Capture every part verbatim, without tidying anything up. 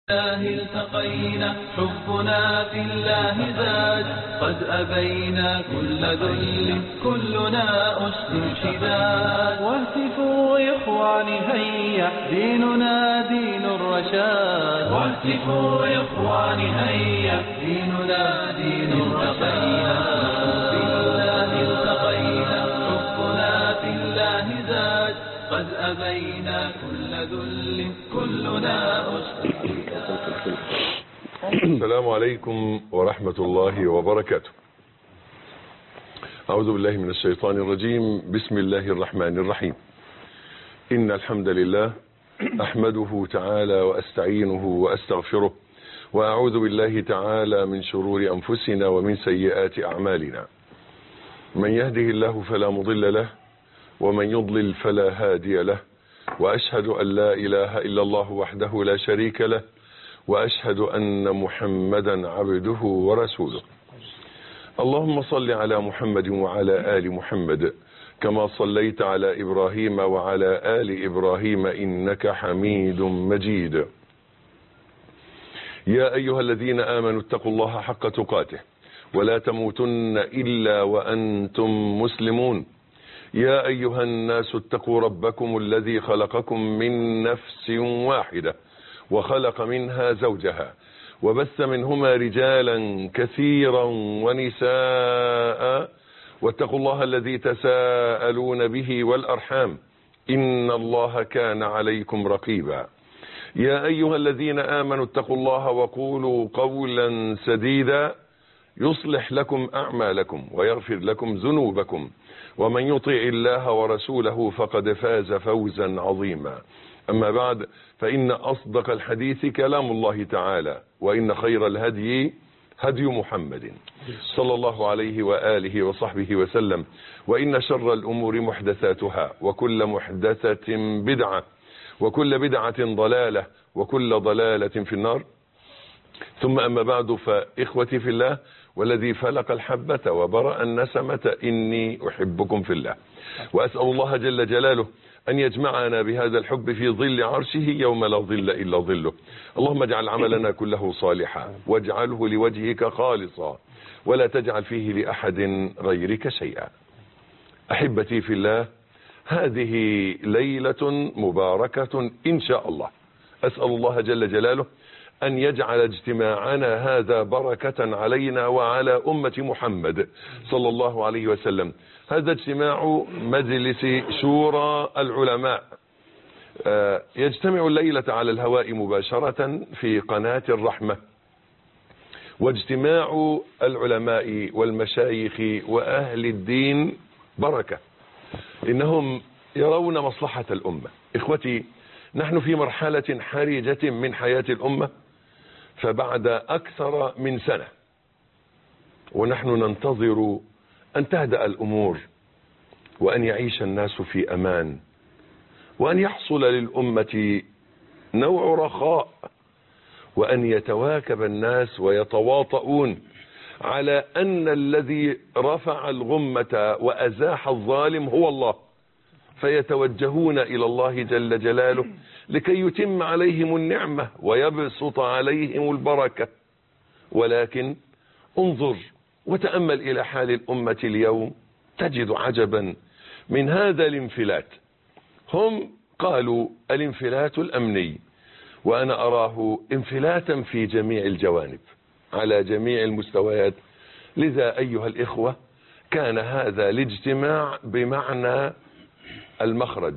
الله التقينا حبنا في الله زاد قد أبينا كل ذل كلنا أسد شداد واهتفوا إخواني هيا ديننا دين الرشاد واهتفوا إخواني هيا ديننا دين الرشاد في الله التقينا حبنا في الله زاد قد أبينا كل ذل كلنا أسد. السلام عليكم ورحمة الله وبركاته. أعوذ بالله من الشيطان الرجيم. بسم الله الرحمن الرحيم. إن الحمد لله أحمده تعالى وأستعينه وأستغفره وأعوذ بالله تعالى من شرور أنفسنا ومن سيئات أعمالنا. من يهده الله فلا مضل له ومن يضلل فلا هادي له، وأشهد أن لا إله إلا الله وحده لا شريك له، وأشهد أن محمدا عبده ورسوله. اللهم صل على محمد وعلى آل محمد كما صليت على إبراهيم وعلى آل إبراهيم إنك حميد مجيد. يا أيها الذين آمنوا اتقوا الله حق تقاته ولا تموتن إلا وأنتم مسلمون. يا أيها الناس اتقوا ربكم الذي خلقكم من نفس واحدة وخلق منها زوجها وبث منهما رجالا كثيرا ونساء واتقوا الله الذي تساءلون به والأرحام إن الله كان عليكم رقيبا. يا أيها الذين آمنوا اتقوا الله وقولوا قولا سديدا يصلح لكم أعمالكم ويغفر لكم ذنوبكم، ومن يطع الله ورسوله فقد فاز فوزا عظيما. أما بعد، فإن أصدق الحديث كلام الله تعالى، وإن خير الهدي هدي محمد صلى الله عليه وآله وصحبه وسلم، وإن شر الأمور محدثاتها، وكل محدثة بدعة، وكل بدعة ضلالة، وكل ضلالة في النار. ثم أما بعد، فإخوتي في الله والذي فلق الحبة وبرأ النسمة إني أحبكم في الله، وأسأل الله جل جلاله أن يجمعنا بهذا الحب في ظل عرشه يوم لا ظل إلا ظله. اللهم اجعل عملنا كله صالحا واجعله لوجهك خالصا ولا تجعل فيه لأحد غيرك شيئا. أحبتي في الله، هذه ليلة مباركة إن شاء الله. أسأل الله جل جلاله أن يجعل اجتماعنا هذا بركة علينا وعلى أمة محمد صلى الله عليه وسلم. هذا اجتماع مجلس شورى العلماء، يجتمع الليلة على الهواء مباشرة في قناة الرحمة. واجتماع العلماء والمشايخ وأهل الدين بركة، إنهم يرون مصلحة الأمة. إخوتي، نحن في مرحلة حرجة من حياة الأمة، فبعد أكثر من سنة ونحن ننتظر أن تهدأ الأمور وأن يعيش الناس في أمان، وأن يحصل للأمة نوع رخاء، وأن يتواكب الناس ويتواطؤون على أن الذي رفع الغمة وأزاح الظالم هو الله، فيتوجهون إلى الله جل جلاله لكي يتم عليهم النعمة ويبسط عليهم البركة. ولكن انظر وتأمل إلى حال الأمة اليوم، تجد عجبا من هذا الانفلات. هم قالوا الانفلات الأمني، وأنا أراه انفلاتا في جميع الجوانب على جميع المستويات. لذا أيها الإخوة، كان هذا الاجتماع بمعنى المخرج.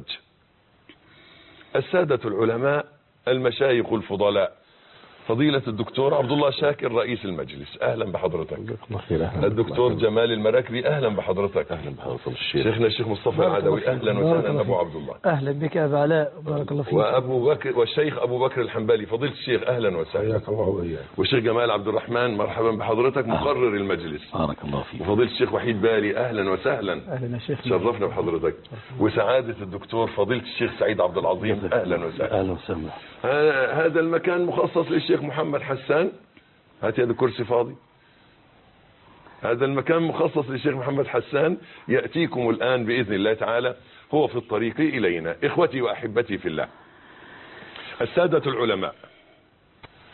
السادة العلماء، المشايخ الفضلاء، فضيلة الدكتور عبد الله شاكر رئيس المجلس، أهلا بحضرتك. الدكتور جمال المراكبي، أهلا بحضرتك. أهلا بحضرتك. شيخنا الشيخ مصطفى العدوي، أهلا وسهلا. أبو عبد الله، أهلا بك أبا علاء، بارك الله فيك. وأبو بكر والشيخ أبو بكر الحنبلي، فضيلة الشيخ، أهلا وسهلا. والشيخ جمال عبد الرحمن، مرحبا بحضرتك، مقرر المجلس. بارك الله فيك. وفضيلة الشيخ وحيد بالي، أهلا وسهلا. أهلا يا شيخ، شرفنا بحضرتك. وسعادة الدكتور فضيلة الشيخ سعيد عبد العظيم، أهلا وسهلا. أهلا وسهلا. هذا المكان مخصص للشيخ محمد حسان. هات هذا الكرسي فاضي. هذا المكان مخصص للشيخ محمد حسان، يأتيكم الآن بإذن الله تعالى، هو في الطريق إلينا. إخوتي وأحبتي في الله، السادة العلماء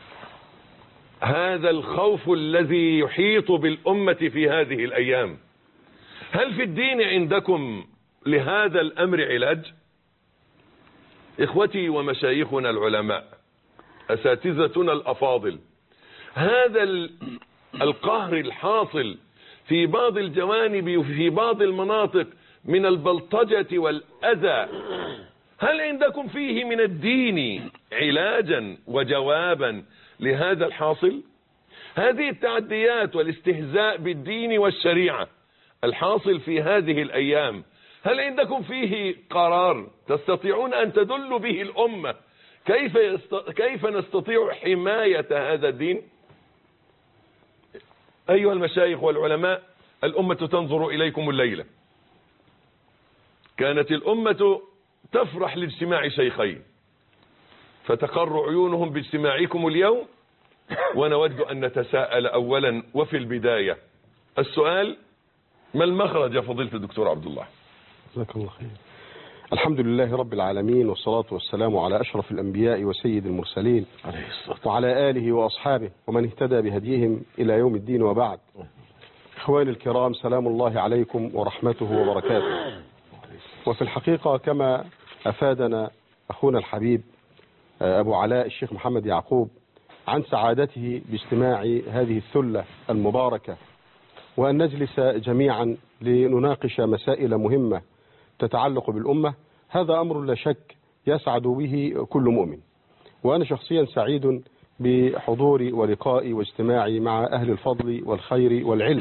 هذا الخوف الذي يحيط بالأمة في هذه الأيام؟ هل في الدين عندكم لهذا الأمر علاج؟ إخوتي ومشايخنا العلماء، أساتذتنا الأفاضل، هذا القهر الحاصل في بعض الجوانب وفي بعض المناطق من البلطجة والأذى، هل عندكم فيه من الدين علاجا وجوابا لهذا الحاصل؟ هذه التعديات والاستهزاء بالدين والشريعة الحاصل في هذه الأيام، هل عندكم فيه قرار تستطيعون أن تدلوا به الأمة كيف, يست... كيف نستطيع حماية هذا الدين؟ أيها المشايخ والعلماء، الأمة تنظر إليكم الليلة. كانت الأمة تفرح لاجتماع شيخين، فتقر عيونهم باجتماعكم اليوم، ونود أن نتساءل أولا وفي البداية السؤال: ما المخرج يا فضيلة الدكتور عبد الله؟ جزاك الله خير. الحمد لله رب العالمين، والصلاة والسلام على أشرف الأنبياء وسيد المرسلين وعلى آله وأصحابه ومن اهتدى بهديهم إلى يوم الدين، وبعد. إخواني الكرام، سلام الله عليكم ورحمته وبركاته. وفي الحقيقة كما أفادنا أخونا الحبيب أبو علاء الشيخ محمد يعقوب عن سعادته باجتماع هذه الثلة المباركة، وأن نجلس جميعا لنناقش مسائل مهمة تتعلق بالأمة، هذا أمر لا شك يسعد به كل مؤمن. وأنا شخصيا سعيد بحضوري ولقائي واجتماعي مع أهل الفضل والخير والعلم،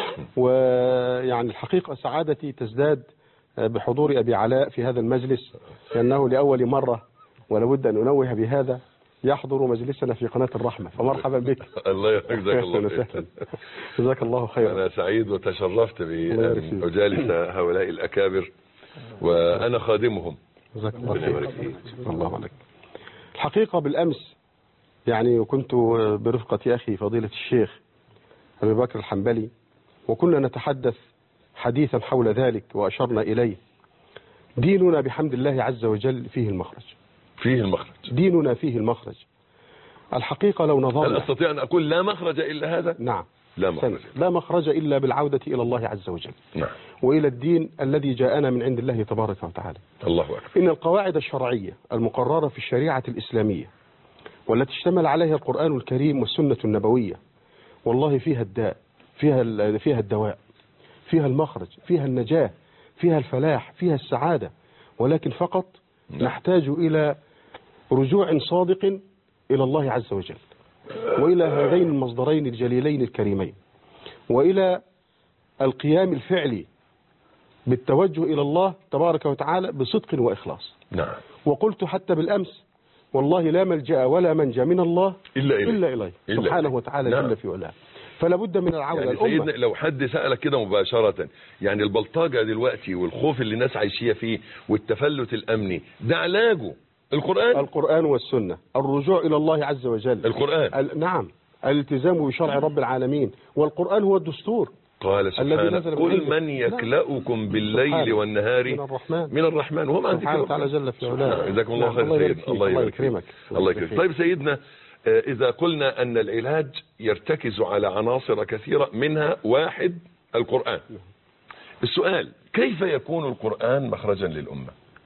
ويعني الحقيقة سعادتي تزداد بحضور أبي علاء في هذا المجلس، لأنه لأول مرة ولابد أن أنوه بهذا يحضر مجلسنا في قناة الرحمة، فمرحبا بك. الله يجزاك الله خير. جزاك الله خيرا. أنا سعيد وتشرفت بأن أجالس هؤلاء الأكابر وأنا خادمهم. جزاك الله خير. الله عليك. الحقيقة بالأمس يعني كنت برفقة أخي فضيلة الشيخ أبي بكر الحنبلي، وكنا نتحدث حديثا حول ذلك، وأشرنا إليه. ديننا بحمد الله عز وجل فيه المخرج. فيه المخرج. ديننا فيه المخرج. الحقيقة لو نظرنا، هل أستطيع أن أقول لا مخرج إلا هذا؟ نعم. لا مخرج. لا مخرج إلا بالعودة إلى الله عز وجل. نعم. وإلى الدين الذي جاءنا من عند الله تبارك وتعالى. الله أكبر. إن القواعد الشرعية المقررة في الشريعة الإسلامية والتي اشتمل عليها القرآن الكريم والسنة النبوية، والله فيها الداء، فيها فيها الدواء، فيها المخرج، فيها النجاة، فيها الفلاح، فيها السعادة، ولكن فقط نعم. نحتاج إلى رجوع صادق إلى الله عز وجل، وإلى هذين المصدرين الجليلين الكريمين، وإلى القيام الفعلي بالتوجه إلى الله تبارك وتعالى بصدق وإخلاص. نعم. وقلت حتى بالأمس: والله لا ملجأ ولا منجا من الله إلا إليه, إلا إليه إلا سبحانه إليه. وتعالى نعم. جل في علاه. فلا بد من العودة. يعني سيدنا لو حد سألك كده مباشرة، يعني البلطجة دلوقتي والخوف اللي الناس عايشية فيه والتفلت الأمني، ده علاجه القرآن القرآن والسنة، الرجوع إلى الله عز وجل. القرآن. ال... نعم. الالتزام بشرع رب العالمين، والقرآن هو الدستور. قال سبحانه: قل من يكلأكم بالليل والنهار من الرحمن من الرحمن وهم عن سبحانه وتعالى جل في علاه. جزاكم الله خير سيدنا. الله يكرمك. الله يكرمك. طيب سيدنا، إذا قلنا أن العلاج يرتكز على عناصر كثيرة، منها واحد القرآن، السؤال: كيف يكون القرآن مخرجا للأمة؟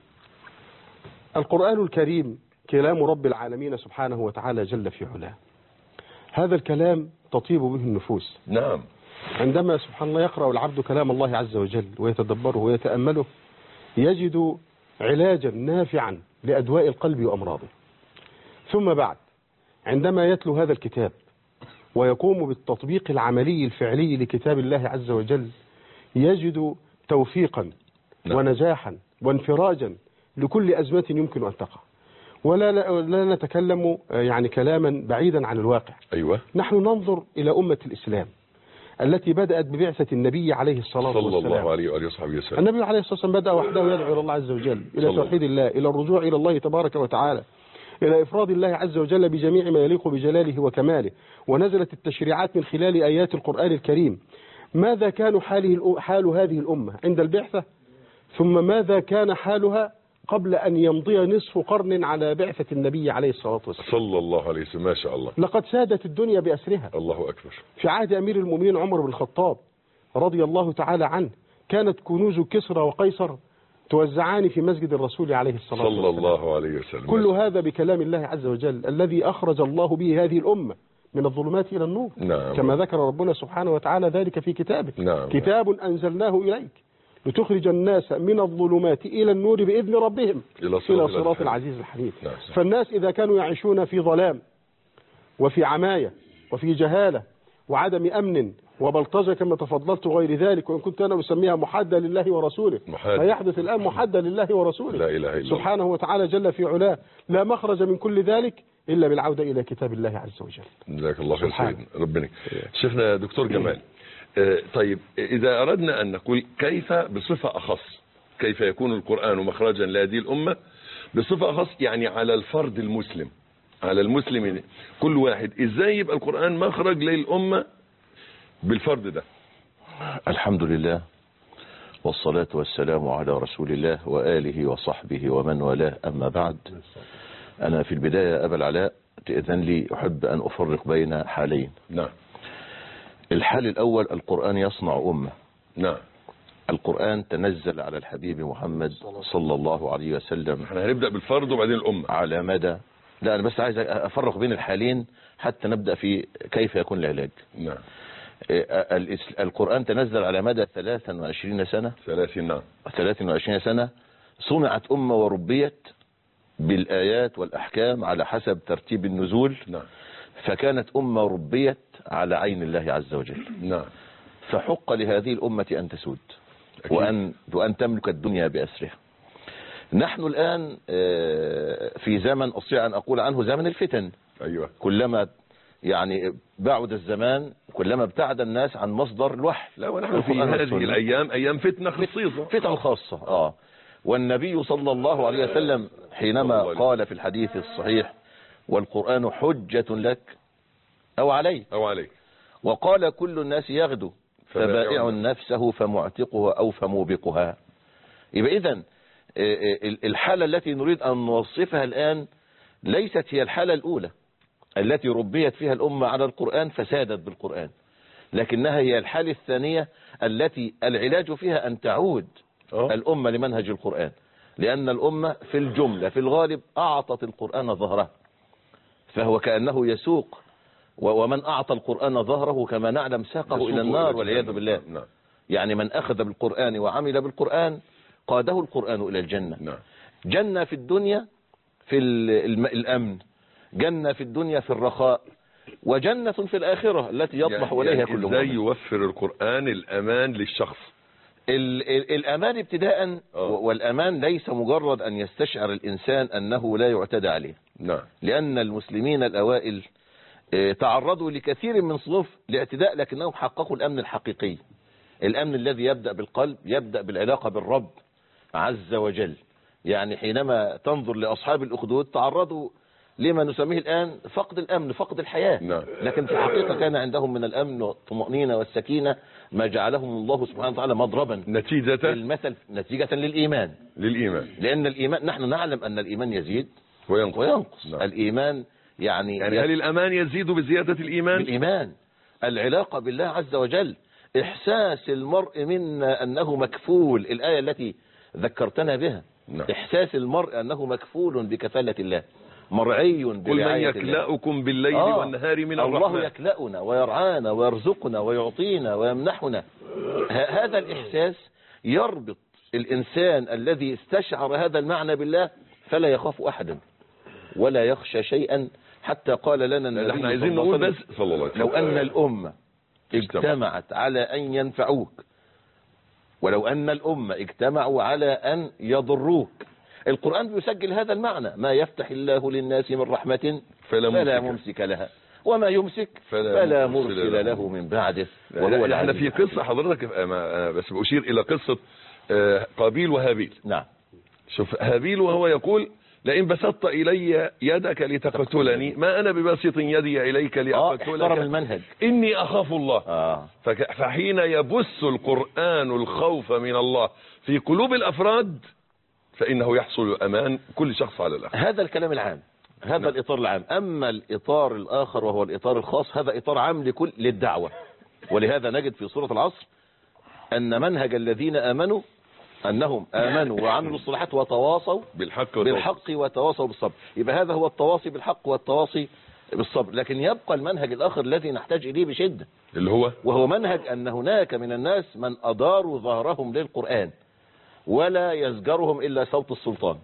القرآن الكريم كلام رب العالمين سبحانه وتعالى جل في علاه. هذا الكلام تطيب به النفوس. نعم. عندما سبحان الله يقرأ العبد كلام الله عز وجل ويتدبره ويتأمله، يجد علاجا نافعا لأدواء القلب وأمراضه. ثم بعد، عندما يتلو هذا الكتاب ويقوم بالتطبيق العملي الفعلي لكتاب الله عز وجل، يجد توفيقا نعم. ونجاحا وانفراجا لكل أزمة يمكن أن تقع. ولا لا نتكلم يعني كلاما بعيدا عن الواقع. أيوة. نحن ننظر إلى أمة الإسلام التي بدأت ببعثة النبي عليه الصلاة صلى والسلام. الله عليه وآله وصحبه وسلم. النبي عليه الصلاة والسلام بدأ وحده يدعو إلى الله عز وجل، إلى توحيد الله، إلى الرجوع إلى الله تبارك وتعالى، إلى إفراد الله عز وجل بجميع ما يليق بجلاله وكماله. ونزلت التشريعات من خلال آيات القرآن الكريم. ماذا كان حاله حال هذه الأمة عند البعثة؟ ثم ماذا كان حالها قبل أن يمضي نصف قرن على بعثة النبي عليه الصلاة والسلام صلى الله عليه وسلم. ما شاء الله. لقد سادت الدنيا بأسرها. الله أكبر. في عهد أمير المؤمنين عمر بن الخطاب رضي الله تعالى عنه كانت كنوز كسرى وقيصر توزعان في مسجد الرسول عليه الصلاة والسلام صلى الله عليه وسلم. كل هذا بكلام الله عز وجل الذي أخرج الله به هذه الأمة من الظلمات إلى النور. نعم. كما ذكر ربنا سبحانه وتعالى ذلك في كتابه. نعم. كتاب أنزلناه إليك لتخرج الناس من الظلمات إلى النور بإذن ربهم إلى صراط, إلى صراط العزيز الحميد. نعم. فالناس إذا كانوا يعيشون في ظلام وفي عماية وفي جهالة وعدم أمن وبلطجة كما تفضلت غير ذلك، وإن كنت أنا أسميها محادة لله ورسوله، محادة. ما يحدث الآن محادة لله ورسوله لا إله إلا سبحانه وتعالى جل في علاه. لا مخرج من كل ذلك إلا بالعودة إلى كتاب الله عز وجل. جزاك الله خير سيدنا. ربنا شيخنا دكتور جمال، آه طيب إذا أردنا أن نقول كيف بصفة أخص كيف يكون القرآن مخرجا لهذه الأمة بصفة أخص، يعني على الفرد المسلم، على المسلم كل واحد، إزاي يبقى القرآن مخرج للأمة بالفرد ده؟ الحمد لله والصلاة والسلام على رسول الله وآله وصحبه ومن والاه، أما بعد. أنا في البداية أبا العلاء تأذن لي أحب أن أفرق بين حالين. نعم. الحال الأول القرآن يصنع أمة. نعم. القرآن تنزل على الحبيب محمد صلى الله عليه وسلم. احنا هنبدأ بالفرد وبعدين الأمة على مدى، لا أنا بس عايز أفرق بين الحالين حتى نبدأ في كيف يكون العلاج. نعم. القرآن تنزل على مدى ثلاث وعشرين سنة ثلاثين نعم ثلاث وعشرين سنة، صنعت أمة وربيت بالآيات والأحكام على حسب ترتيب النزول. نعم. فكانت أمة ربيت على عين الله عز وجل. نعم. فحق لهذه الأمة أن تسود وأن, وأن تملك الدنيا بأسرها. نحن الآن في زمن أستطيع أن أقول عنه زمن الفتن. أيوة. كلما يعني بعد الزمان كلما ابتعد الناس عن مصدر الوحي. لا ونحن في هذه الأيام أيام فتنة خصيصة، فتن خاصة. آه والنبي صلى الله عليه وسلم حينما قال في الحديث الصحيح والقرآن حجة لك أو عليك أو عليك وقال كل الناس يغدو فبائع نفسه فمعتقها أو فموبقها. يبقى إذن الحالة التي نريد أن نوصفها الآن ليست هي الحالة الأولى التي ربيت فيها الأمة على القرآن فسادت بالقرآن، لكنها هي الحالة الثانية التي العلاج فيها أن تعود أوه. الأمة لمنهج القرآن، لأن الأمة في الجملة في الغالب أعطت القرآن ظهره، فهو كأنه يسوق، ومن أعطى القرآن ظهره كما نعلم ساقه إلى النار والعياذ بالله. نعم. يعني من أخذ بالقرآن وعمل بالقرآن قاده القرآن إلى الجنة. نعم. جنة في الدنيا في الأمن، جنة في الدنيا في الرخاء، وجنة في الآخرة التي يطمح إليها يعني كل ازاي يوفر القرآن الأمان للشخص؟ ال ال الأمان ابتداء، والأمان ليس مجرد أن يستشعر الإنسان أنه لا يعتدى عليه. نعم. لأن المسلمين الأوائل تعرضوا لكثير من صنوف الاعتداء لكنهم حققوا الأمن الحقيقي، الأمن الذي يبدأ بالقلب، يبدأ بالعلاقة بالرب عز وجل. يعني حينما تنظر لأصحاب الأخدود تعرضوا لما نسميه الآن فقد الأمن، فقد الحياة. نعم. لكن في الحقيقة كان عندهم من الأمن والطمأنينة والسكينة ما جعلهم الله سبحانه وتعالى مضربا نتيجة المثل نتيجة للإيمان. للإيمان لأن الإيمان نحن نعلم أن الإيمان يزيد وينقص, وينقص. نعم. الإيمان يعني, يعني هل الأمان يزيد بزيادة الإيمان؟ بالإيمان. العلاقة بالله عز وجل، إحساس المرء منا أنه مكفول، الآية التي ذكرتنا بها. نعم. إحساس المرء أنه مكفول بكفالة الله، مرعي برعاية قل من يكلأكم بالليل آه. والنهار من الله الرحمن. الله يكلأنا ويرعانا ويرزقنا ويعطينا ويمنحنا. هذا الإحساس يربط الإنسان الذي استشعر هذا المعنى بالله فلا يخاف أحدا ولا يخشى شيئا. حتى قال لنا النبي احنا عايزين نقول بس صلى الله عليه وسلم لو أن الأمة اجتمعت على أن ينفعوك ولو أن الأمة اجتمعوا على أن يضروك. القرآن بيسجل هذا المعنى: ما يفتح الله للناس من رحمة فلا, فلا ممسك لها وما يمسك فلا, فلا مرسل له من بعده وهو احنا في قصة حضرتك بس بأشير إلى قصة قابيل وهابيل. نعم. شوف هابيل وهو يقول: لئن بسطت إلي يدك لتقتلني ما أنا بباسط يدي إليك لأقتلك آه المنهج. إني أخاف الله. آه. فحين يبث القرآن الخوف من الله في قلوب الأفراد فإنه يحصل أمان كل شخص على الآخر. هذا الكلام العام، هذا نعم. الإطار العام. أما الإطار الآخر وهو الإطار الخاص، هذا إطار عام لكل للدعوة. ولهذا نجد في سورة العصر أن منهج الذين آمنوا أنهم آمنوا وعملوا الصالحات وتواصوا بالحق بالحق وتواصوا بالصبر. يبقى هذا هو التواصي بالحق والتواصي بالصبر. لكن يبقى المنهج الآخر الذي نحتاج إليه بشدة، اللي هو وهو منهج أن هناك من الناس من أداروا ظهرهم للقرآن ولا يزجرهم إلا صوت السلطان،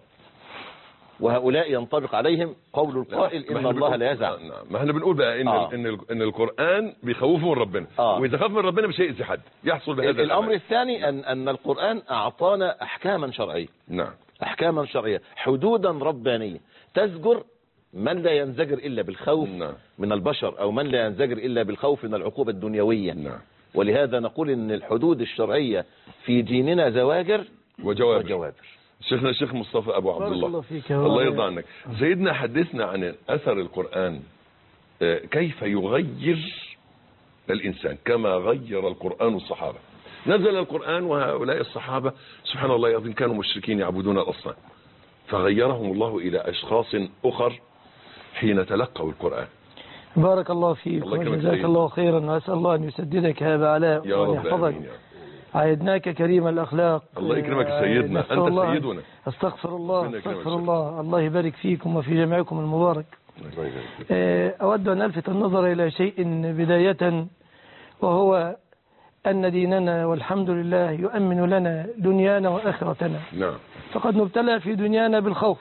وهؤلاء ينطبق عليهم قول القائل إن الله لا يزع. ما احنا بنقول بقى إن, آه. إن, إن القرآن بيخوفه من ربنا، آه. وإذا خاف من ربنا مش هيأذي حد، يحصل بهذا الأمر الأمر. الثاني أن, أن القرآن أعطانا أحكاما شرعية. نعم. أحكاما شرعية، حدودا ربانية تزجر من لا ينزجر إلا بالخوف نعم. من البشر، أو من لا ينزجر إلا بالخوف من العقوبة الدنيوية. نعم. ولهذا نقول إن الحدود الشرعية في ديننا زواجر وجوابر. وجوابر. شيخنا الشيخ مصطفى أبو عبد بارك الله، الله فيك. الله يرضى عنك. سيدنا حدثنا عن أثر القرآن، آه، كيف يغير الإنسان كما غير القرآن الصحابة. نزل القرآن وهؤلاء الصحابة سبحان الله العظيم كانوا مشركين يعبدون الأصنام، فغيرهم الله إلى أشخاص أخر حين تلقوا القرآن. بارك الله فيك الله يكرمك وجزاك سيد. الله خيرا، وأسأل الله أن يسددك يا أبا علاء يا وأن رب يحفظك. آمين يا رب. عهدناك كريم الأخلاق. الله يكرمك سيدنا، نسأل أنت الله- سيدنا. أستغفر الله ربنا يكرمك أستغفر سيد. الله. الله يبارك فيكم وفي جميعكم المبارك. آه، أود أن ألفت النظر إلى شيء بداية، وهو أن ديننا والحمد لله يؤمن لنا دنيانا وآخرتنا. نعم. فقد نبتلى في دنيانا بالخوف،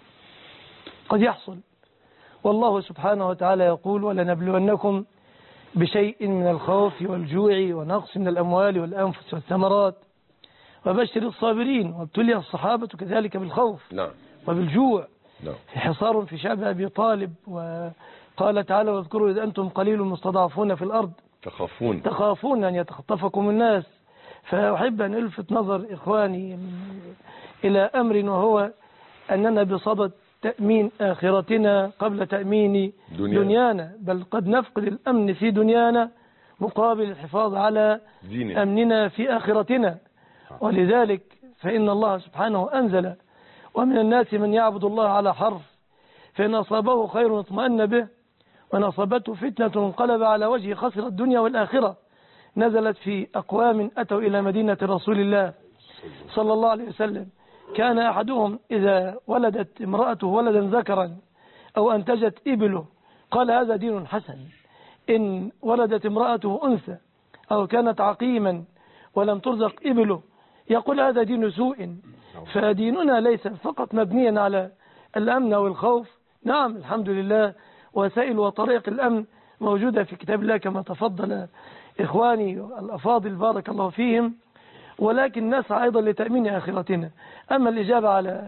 قد يحصل، والله سبحانه وتعالى يقول ولنبلونكم بشيء من الخوف والجوع ونقص من الأموال والأنفس والثمرات وبشر الصابرين. وابتلي الصحابة كذلك بالخوف نعم. وبالجوع. نعم. حصار في شعب أبي طالب، وقال تعالى واذكروا إذ أنتم قليل مستضعفون في الأرض تخافون تخافون أن يتخطفكم الناس. فأحب أن ألفت نظر إخواني إلى أمر، وهو أننا بصدد تأمين آخرتنا قبل تأمين دنيانا. دنيانا، بل قد نفقد الأمن في دنيانا مقابل الحفاظ على ديننا. أمننا في آخرتنا. ولذلك فإن الله سبحانه أنزل ومن الناس من يعبد الله على حرف، فإن أصابه خير اطمأن به، وإن أصابته فتنة انقلب على وجهه خسر الدنيا والآخرة. نزلت في أقوام أتوا إلى مدينة رسول الله صلى الله عليه وسلم، كان أحدهم إذا ولدت امرأته ولدا ذكرا أو أنتجت إبله قال هذا دين حسن. إن ولدت امرأته أنثى أو كانت عقيما ولم ترزق إبله يقول هذا دين سوء. فديننا ليس فقط مبنيا على الأمن والخوف، نعم الحمد لله وسائل وطريق الأمن موجودة في كتاب الله كما تفضل إخواني الأفاضل بارك الله فيهم، ولكن نسعى أيضا لتأمين آخرتنا. أما الإجابة على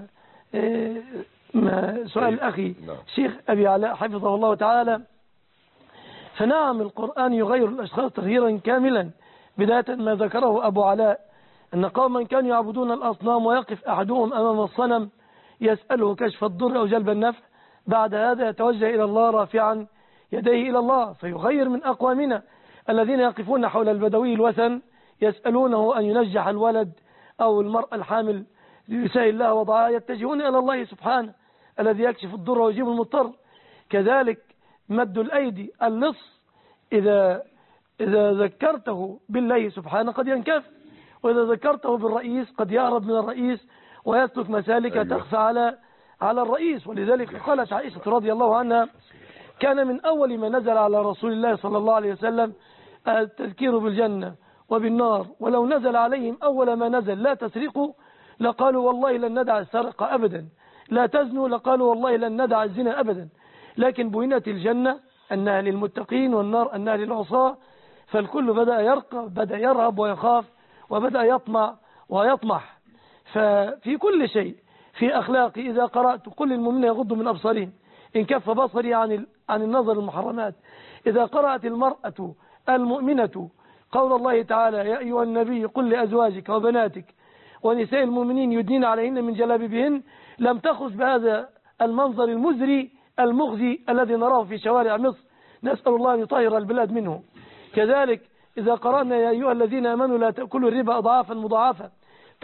سؤال أخي شيخ أبي علاء حفظه الله تعالى، فنعم القرآن يغير الأشخاص تغييرا كاملا. بداية ما ذكره أبو علاء أن قوما كانوا يعبدون الأصنام ويقف أحدهم أمام الصنم يسأله كشف الضر أو جلب النفع، بعد هذا يتوجه إلى الله رافعا يديه إلى الله، فيغير من أقوامنا الذين يقفون حول البدوي الوثن يسألونه أن ينجح الولد أو المرأة الحامل ليسهل لها وضعها، يتجهون إلى الله سبحانه الذي يكشف الضر ويجيب المضطر. كذلك مد الأيدي اللص إذا إذا ذكرته بالله سبحانه قد ينكف، وإذا ذكرته بالرئيس قد يهرب من الرئيس ويسلك مسالك أيوة. تخفى على على الرئيس. ولذلك قالت عائشة رضي الله عنها كان من أول ما نزل على رسول الله صلى الله عليه وسلم التذكير بالجنة وبالنار، ولو نزل عليهم أول ما نزل لا تسرقوا لقالوا والله لن ندع السرقة أبدا، لا تزنوا لقالوا والله لن ندع الزنا أبدا. لكن بينت الجنة أنها للمتقين والنار أنها للعصاة، فالكل بدأ يرقى، بدأ يرهب ويخاف، وبدأ يطمع ويطمح. ففي كل شيء في أخلاقي إذا قرأت كل المؤمنين يغضوا من أبصارهم إن كف بصري عن عن النظر المحرمات. إذا قرأت المرأة المؤمنة قول الله تعالى يا أيها النبي قل لأزواجك وبناتك ونساء المؤمنين يدنين عليهن من جلابيبهن، لم تخص بهذا المنظر المزري المخزي الذي نراه في شوارع مصر، نسأل الله أن يطهر البلاد منه. كذلك إذا قرأنا يا أيها الذين آمنوا لا تأكلوا الربا أضعافا مضاعفة،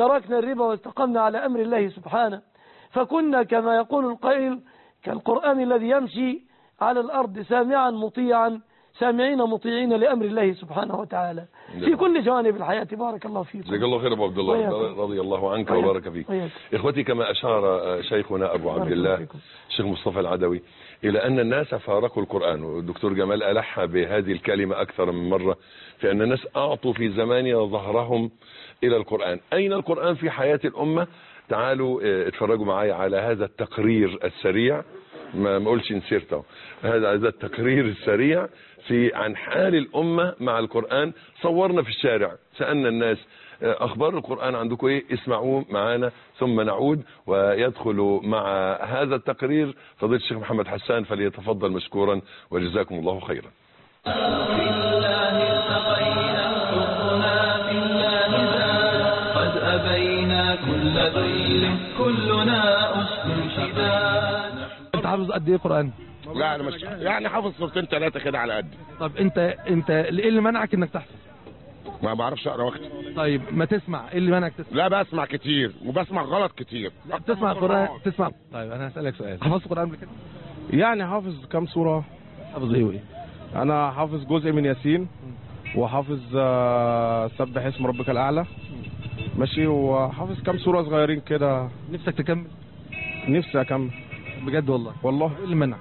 تركنا الربا واستقمنا على أمر الله سبحانه، فكنا كما يقول القائل كالقرآن الذي يمشي على الأرض سامعا مطيعا، سامعين مطيعين لأمر الله سبحانه وتعالى في كل جوانب الحياة. بارك الله فيكم. جزاك الله خير أبو عبد الله، رضي الله عنك وبارك فيك. إخوتي، كما أشار شيخنا أبو عبد الله الشيخ مصطفى العدوي إلى أن الناس فارقوا القرآن، والدكتور جمال ألح بهذه الكلمة أكثر من مرة، في أن الناس أعطوا في زماننا ظهرهم إلى القرآن. أين القرآن في حياة الأمة؟ تعالوا اتفرجوا معايا على هذا التقرير السريع، ما مقولش نسيرته، هذا هذا التقرير السريع في عن حال الأمة مع القرآن. صورنا في الشارع، سألنا الناس أخبار القرآن عندكم إيه؟ اسمعوه معانا ثم نعود ويدخل مع هذا التقرير فضيلة الشيخ محمد حسان، فليتفضل مشكورا وجزاكم الله خيرا. في الله التقينا حبنا في الله زاد، قد أبينا كل ذل كلنا أسد شداد. انت حافظ قد ايه قرآن؟ لا انا مش يعني حافظ صورتين ثلاثه كده على قد. طب انت انت ايه اللي منعك انك تحفظ؟ ما بعرفش اقرا وقت. طيب ما تسمع، ايه اللي منعك تسمع؟ لا بسمع كتير وبسمع غلط كتير. لا بتسمع قرآن تسمع. طيب انا هسألك سؤال، حفظت قرآن قبل كده؟ يعني حافظ كام سورة. حافظ ايه وايه؟ انا حافظ جزء من ياسين، وحافظ آه سبح اسم ربك الاعلى ماشي، وحافظ كام سورة صغيرين كده. نفسك تكمل؟ نفسي اكمل بجد والله. والله ايه اللي منع؟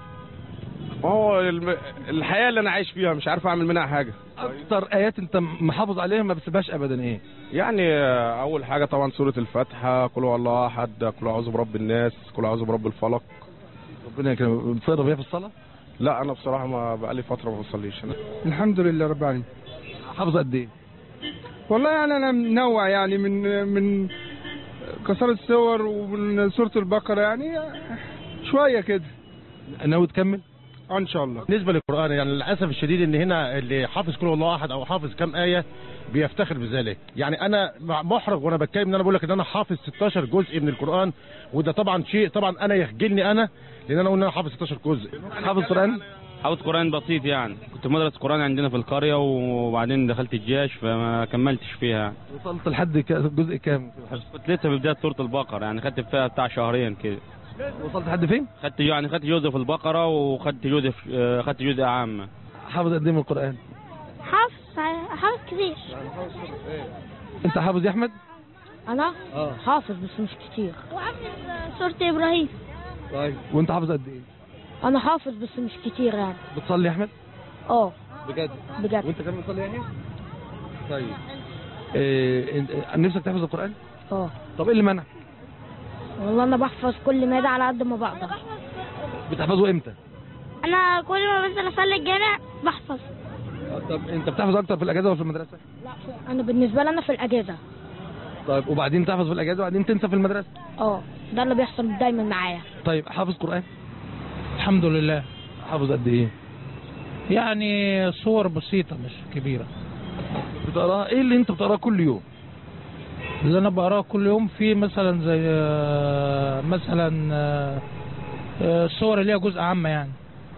ما هو الم... الحياة اللي انا عايش فيها مش عارف اعمل منها حاجة. اكتر ايات انت محافظ عليها ما بتسيبهاش ابدا ايه؟ يعني اول حاجة طبعا سورة الفاتحة، قل هو الله احد، قل اعوذ برب الناس، قل اعوذ برب الفلق. ربنا يكرمك. بتصلي بيها في الصلاة؟ لا انا بصراحة ما بقالي فترة ما بصليش. انا الحمد لله رب العالمين. حافظ قد ايه؟ والله يعني انا منوع، يعني من من كسر السور ومن سورة البقرة، يعني شوية كده. ناوي تكمل؟ ان شاء الله. بالنسبه للقران يعني للاسف الشديد ان هنا اللي حافظ كل الله احد او حافظ كام ايه بيفتخر بذلك. يعني انا محرج وانا بتكلم ان انا بقول لك ان انا حافظ ستاشر جزء من القران، وده طبعا شيء طبعا انا يخجلني انا، لان انا اقول ان انا حافظ ستاشر جزء. حافظ قران؟ حافظ قران بسيط، يعني كنت مدرس قران عندنا في القريه وبعدين دخلت الجيش فما كملتش فيها. وصلت لحد جزء كام؟ كنت لسه في بدايه سوره البقره، يعني خدت فيها بتاع شهرين كده. وصلت لحد فين؟ خدت يعني خدت جزء في البقره وخدت جزء في خدت جزء عام. حافظ قد ايه من القران؟ حافظ حافظ كتير. انت حافظ يا احمد؟ انا اه حافظ بس مش كتير. وحافظ سوره ابراهيم. طيب وانت حافظ قد ايه؟ انا حافظ بس مش كتير يعني. بتصلي يا احمد؟ اه بجد؟ بجد. وانت كمان بتصلي يعني؟ طيب إيه نفسك تحفظ القران؟ اه. طب ايه اللي منع؟ والله انا بحفظ كل مادة على قد ما بقدر. بتحفظه امتى؟ انا كل ما بنزل اصلي الجامع بحفظ. طب انت بتحفظ اكتر في الاجازه ولا في المدرسه؟ لا انا بالنسبه لي انا في الاجازه. طيب وبعدين تحفظ في الاجازه وبعدين تنسى في المدرسه؟ اه ده اللي بيحصل دايما معايا. طيب حافظ قران؟ الحمد لله. حافظ قد ايه؟ يعني صور بسيطه مش كبيره. بتقراها ايه اللي انت بتقراه كل يوم؟ اللي انا بقراه كل يوم في مثلا زي مثلا صور اللي هي جزء عامه يعني.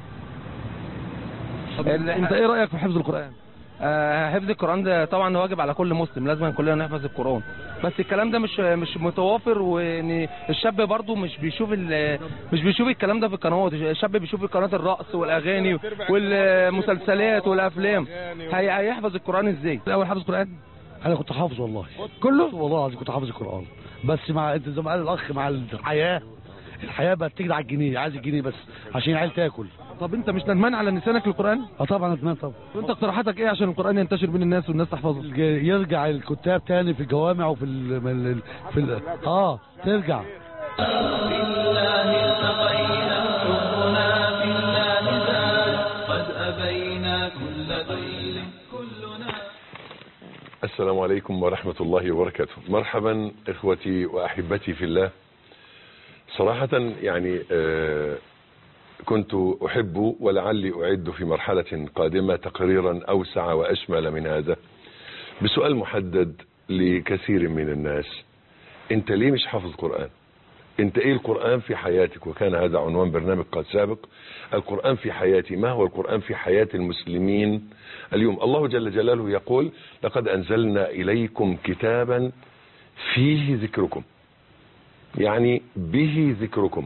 انت ايه رايك في حفظ القران؟ آه حفظ القران ده طبعا واجب على كل مسلم، لازم كلنا نحفظ القران، بس الكلام ده مش مش متوافر، وان الشاب برضو مش بيشوف مش بيشوف الكلام ده في القنوات. الشاب بيشوف قناه الرقص والاغاني والمسلسلات والافلام، هي هيحفظ القران ازاي؟ الاول حافظ القران؟ انا كنت حافظ والله كله والله العظيم كنت حافظ القران، بس مع انت زي ما قال الاخ مع الحياه الحياه بقت تجري على الجنيه، عايز الجنيه بس عشان العيال تاكل. طب انت مش ندمان على نسيانك للقران؟ اه طبعا ندمان طبعا. وانت اقتراحاتك ايه عشان القران ينتشر بين الناس والناس تحفظه؟ يرجع الكتاب تاني في الجوامع وفي ال في ال اه ترجع. في الله التقينا حبنا في الله زاد، قد أبينا كل ذل كلنا. السلام عليكم ورحمة الله وبركاته. مرحبا إخوتي وأحبتي في الله. صراحة يعني آه كنت أحب ولعلي أعد في مرحلة قادمة تقريرا أوسع وأشمل من هذا بسؤال محدد لكثير من الناس: أنت ليه مش حافظ قرآن؟ أنت إيه القرآن في حياتك؟ وكان هذا عنوان برنامج قد سابق، القرآن في حياتي. ما هو القرآن في حياة المسلمين اليوم؟ الله جل جلاله يقول: لقد أنزلنا إليكم كتابا فيه ذكركم، يعني به ذكركم.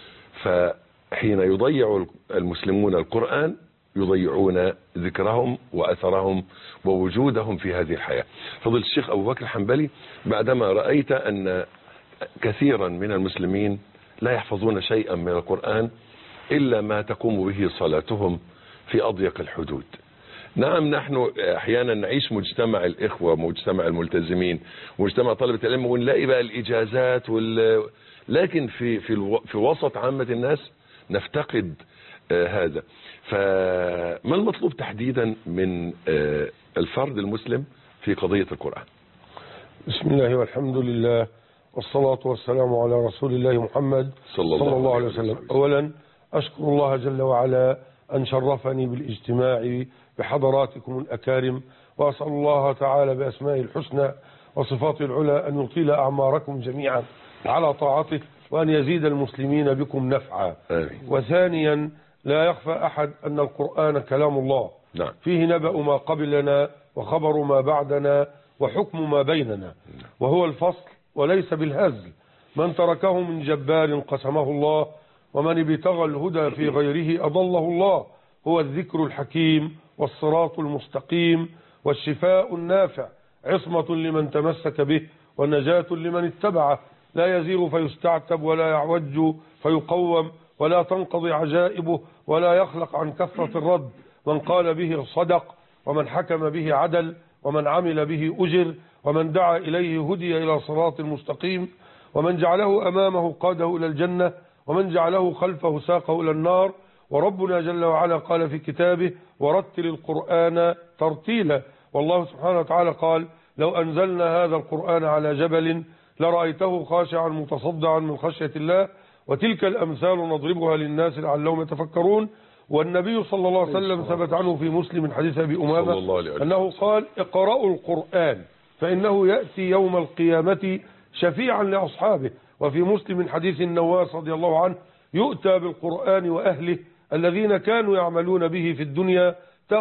فحين يضيع المسلمون القرآن يضيعون ذكرهم وأثرهم ووجودهم في هذه الحياة. فضل الشيخ أبو بكر الحنبلي، بعدما رأيت أن كثيرا من المسلمين لا يحفظون شيئا من القرآن إلا ما تقوم به صلاتهم في أضيق الحدود. نعم، نحن أحيانا نعيش مجتمع الإخوة، مجتمع الملتزمين، مجتمع طلبة العلم، ونلاقي بقى الإجازات وال... لكن في في الو... في وسط عامة الناس نفتقد آه هذا. فما المطلوب تحديدا من آه الفرد المسلم في قضية القرآن؟ بسم الله والحمد لله والصلاة والسلام على رسول الله محمد صلى الله, صلى الله عليه وسلم. أولا أشكر الله جل وعلا أن شرفني بالاجتماع بحضراتكم الأكارم، وأسأل الله تعالى بأسمائه الحسنى وصفاته العلى أن يطيل أعماركم جميعا على طاعته، وأن يزيد المسلمين بكم نفعا. وثانيا لا يخفى أحد أن القرآن كلام الله، نعم. فيه نبأ ما قبلنا وخبر ما بعدنا وحكم ما بيننا، وهو الفصل وليس بالهزل. من تركه من جبار قسمه الله، ومن ابتغى الهدى في غيره أضله الله. هو الذكر الحكيم والصراط المستقيم والشفاء النافع، عصمة لمن تمسك به ونجاة لمن اتبعه. لا يزيغ فيستعتب ولا يعوج فيقوم، ولا تنقضي عجائبه ولا يخلق عن كثرة الرد. من قال به صدق، ومن حكم به عدل، ومن عمل به أجر، ومن دعا إليه هدي إلى صراط مستقيم، ومن جعله أمامه قاده إلى الجنة، ومن جعله خلفه ساقه إلى النار. وربنا جل وعلا قال في كتابه: ورتل القرآن ترتيلا. والله سبحانه وتعالى قال: لو أنزلنا هذا القرآن على جبل لرأيته خاشعا متصدعا من خشية الله. وتلك الأمثال نضربها للناس لعلهم يتفكرون. والنبي صلى الله عليه وسلم ثبت عنه في مسلم من حديث أبي أمامة أنه قال: اقرأوا القرآن فإنه يأتي يوم القيامة شفيعا لأصحابه. وفي مسلم من حديث النواس رضي الله عنه: يؤتى بالقرآن وأهله الذين كانوا يعملون به في الدنيا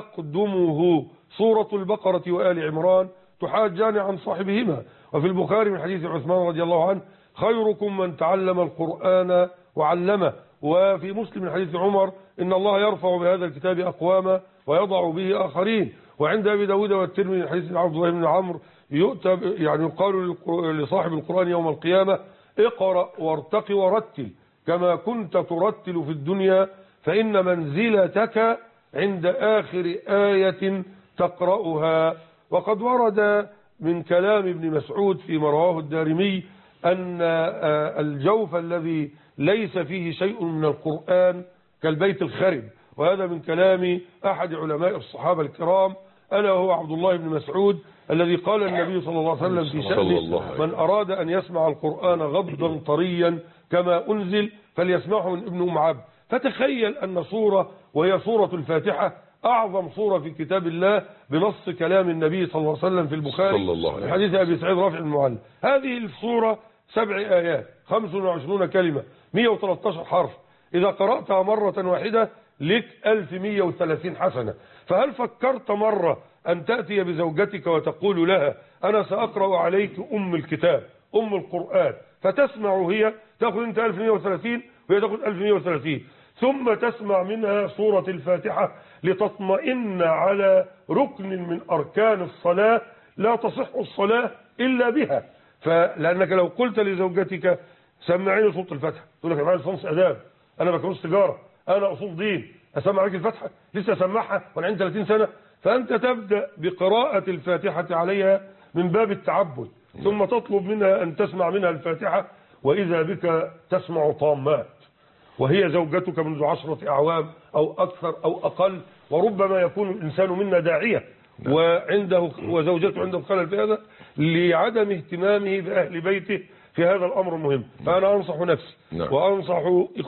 تقدمه سورة البقرة وآل عمران تحاجان عن صاحبهما. وفي البخاري من حديث عثمان رضي الله عنه: خيركم من تعلم القرآن وعلمه. وفي مسلم من حديث عمر: إن الله يرفع بهذا الكتاب أقواما ويضع به آخرين. وعند أبي داود والترمذي من حديث عبد الله بن عمرو يؤتى يعني يقال لصاحب القرآن يوم القيامة: اقرأ وارتق ورتل كما كنت ترتل في الدنيا، فإن منزلتك عند آخر آية تقرأها. وقد ورد من كلام ابن مسعود فيما رواه الدارمي أن الجوف الذي ليس فيه شيء من القرآن كالبيت الخرب. وهذا من كلام أحد علماء الصحابة الكرام، ألا هو عبد الله بن مسعود، الذي قال النبي صلى الله عليه وسلم في شأنه: من أراد أن يسمع القرآن غضا طريا كما أنزل فليسمعه من ابن أم عبد. فتخيل أن صورة وهي صورة الفاتحة أعظم صورة في كتاب الله بنص كلام النبي صلى الله عليه وسلم في البخاري في حديث أبي سعيد رافع المعلم. هذه الصورة سبع آيات، خمس وعشرون كلمة، مئة وثلاثة عشر حرف. إذا قرأتها مرة واحدة لك ألف ومئة وثلاثين حسنة. فهل فكرت مرة أن تأتي بزوجتك وتقول لها: أنا سأقرأ عليك أم الكتاب، أم القرآن، فتسمع هي، تأخذ أنت ألف ومئة وثلاثين وهي تأخذ ألف ومئة وثلاثين، ثم تسمع منها سورة الفاتحة لتطمئن على ركن من أركان الصلاة لا تصح الصلاة إلا بها. فلأنك لو قلت لزوجتك: سمعيني سورة الفاتحة، تقول لك: أنا معي صنص أداب، أنا بكالوريوس تجارة، أنا أصول دين، أسمع عليك الفاتحة؟ لسه أسمعها وأنا عندي ثلاثين سنة؟ فأنت تبدأ بقراءة الفاتحة عليها من باب التعبد، ثم تطلب منها أن تسمع منها الفاتحة، وإذا بك تسمع طامات، وهي زوجتك منذ عشرة أعوام أو أكثر أو أقل. وربما يكون الإنسان منا داعية وعنده وزوجته عنده خلل في هذا لعدم اهتمامه بأهل بيته في هذا الأمر المهم. فأنا أنصح نفسي وأنصح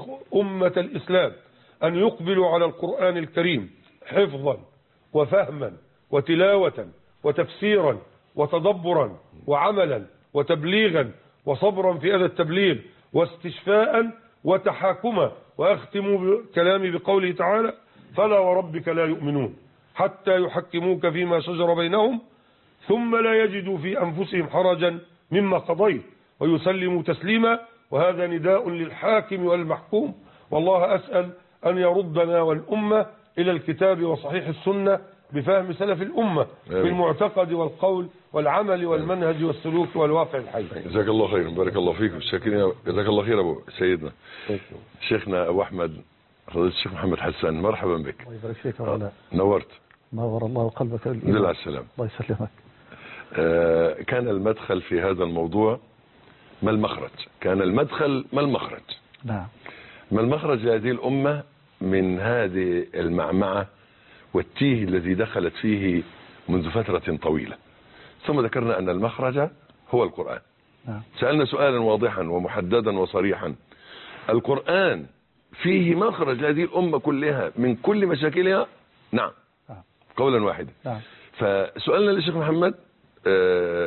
أمة الإسلام أن يقبلوا على القرآن الكريم حفظا وفهما وتلاوة وتفسيرا وتدبرا وعملا وتبليغا وصبرا في هذا التبليغ واستشفاء وتحاكما. وأختم كلامي بقوله تعالى: فلا وربك لا يؤمنون حتى يحكموك فيما شجر بينهم ثم لا يجدوا في أنفسهم حرجا مما قضيت ويسلموا تسليما، وهذا نداء للحاكم والمحكوم. والله أسأل أن يردنا والأمة إلى الكتاب وصحيح السنة بفهم سلف الأمة في المعتقد والقول والعمل والمنهج والسلوك والواقع الحي. جزاك الله خير، بارك الله فيكم. شاكرين، جزاك الله خير أبو سيدنا شيخنا أبو أحمد فضيلة الشيخ محمد حسان، مرحبا بك. الله يبارك فيك يا مولانا. نورت. نور الله قلبك الحمد لله على السلامة. الله يسلمك. آه كان المدخل في هذا الموضوع ما المخرج؟ كان المدخل ما المخرج؟ نعم. ما المخرج لهذه الأمة من هذه المعمعة والتيه الذي دخلت فيه منذ فترة طويلة؟ ثم ذكرنا أن المخرج هو القرآن. نعم. سألنا سؤالا واضحا ومحددا وصريحا: القرآن فيه مخرج لهذه الأمة كلها من كل مشاكلها؟ نعم. نعم. قولا واحدا. نعم. فسؤالنا للشيخ محمد: آه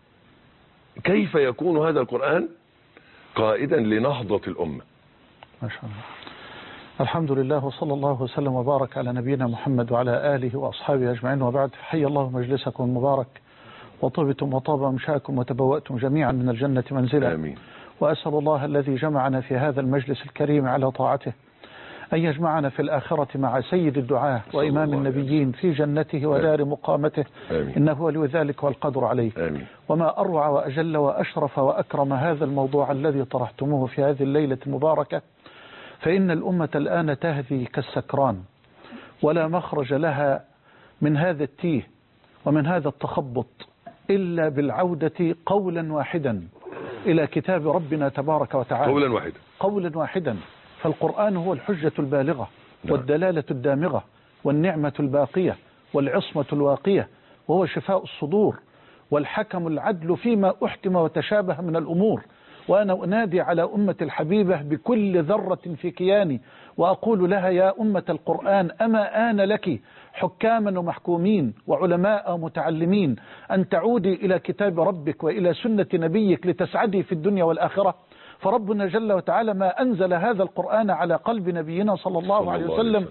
كيف يكون هذا القرآن قائدا لنهضة الأمة؟ ما شاء الله. الحمد لله وصلى الله وسلم وبارك على نبينا محمد وعلى آله وأصحابه أجمعين، وبعد. حي الله مجلسكم المبارك، وطبتم وطاب مشاكم وتبوأتم جميعا من الجنة منزلا. آمين. وأسأل الله الذي جمعنا في هذا المجلس الكريم على طاعته أن يجمعنا في الآخرة مع سيد الدعاة وإمام النبيين في جنته ودار مقامته. آمين. إنه ولي ذلك والقدر عليه. آمين. وما أروع وأجل وأشرف وأكرم هذا الموضوع الذي طرحتموه في هذه الليلة المباركة، فإن الأمة الآن تهذي كالسكران، ولا مخرج لها من هذا التيه ومن هذا التخبط إلا بالعودة قولا واحدا إلى كتاب ربنا تبارك وتعالى. قولا واحدا. قولا واحدا. فالقرآن هو الحجة البالغة والدلالة الدامغة والنعمة الباقية والعصمة الواقية، وهو شفاء الصدور والحكم العدل فيما أحتم وتشابه من الأمور. وأنا أنادي على أمة الحبيبة بكل ذرة في كياني وأقول لها: يا أمة القرآن، أما آن لك حكاما ومحكومين وعلماء ومتعلمين أن تعودي إلى كتاب ربك وإلى سنة نبيك لتسعدي في الدنيا والآخرة؟ فربنا جل وتعالى ما أنزل هذا القرآن على قلب نبينا صلى الله عليه وسلم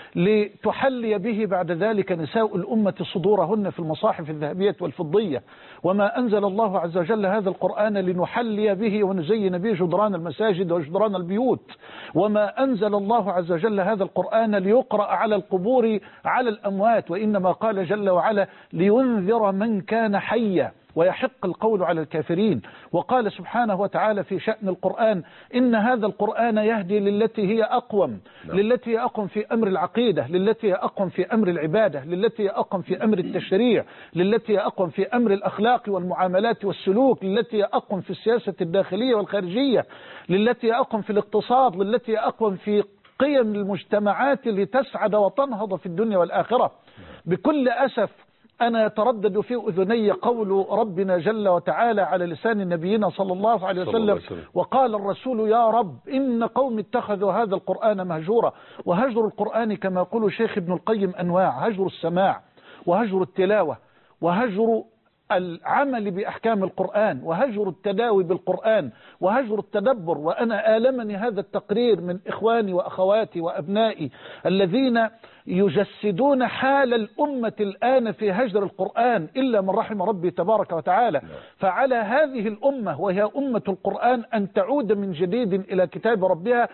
لتحلي به بعد ذلك نساء الأمة صدورهن في المصاحف الذهبية والفضية، وما أنزل الله عز وجل هذا القرآن لنحلي به ونزين به جدران المساجد وجدران البيوت، وما أنزل الله عز وجل هذا القرآن ليقرأ على القبور على الأموات، وإنما قال جل وعلا: لينذر من كان حيا ويحق القول على الكافرين. وقال سبحانه وتعالى في شأن القرآن: إن هذا القرآن يهدي للتي هي أقوم، للتي هي أقوم في أمر العقيدة، للتي هي أقوم في أمر العبادة، للتي هي أقوم في أمر التشريع، للتي هي أقوم في أمر الأخلاق والمعاملات والسلوك، للتي هي أقوم في السياسة الداخلية والخارجية، للتي هي أقوم في الاقتصاد، للتي هي أقوم في قيم المجتمعات لتسعد وتنهض في الدنيا والآخرة. بكل أسف أنا يتردد في أذني قول ربنا جل وتعالى على لسان نبينا صلى الله عليه وسلم: وقال الرسول يا رب إن قوم اتخذوا هذا القرآن مهجورا. وهجر القرآن كما يقول شيخ ابن القيم أنواع: هجر السماع، وهجر التلاوة، وهجر العمل بأحكام القرآن، وهجر التداوي بالقرآن، وهجر التدبر. وأنا آلمني هذا التقرير من إخواني وأخواتي وأبنائي الذين يجسدون حال الأمة الآن في هجر القرآن إلا من رحم ربي تبارك وتعالى. فعلى هذه الأمة وهي أمة القرآن أن تعود من جديد إلى كتاب ربها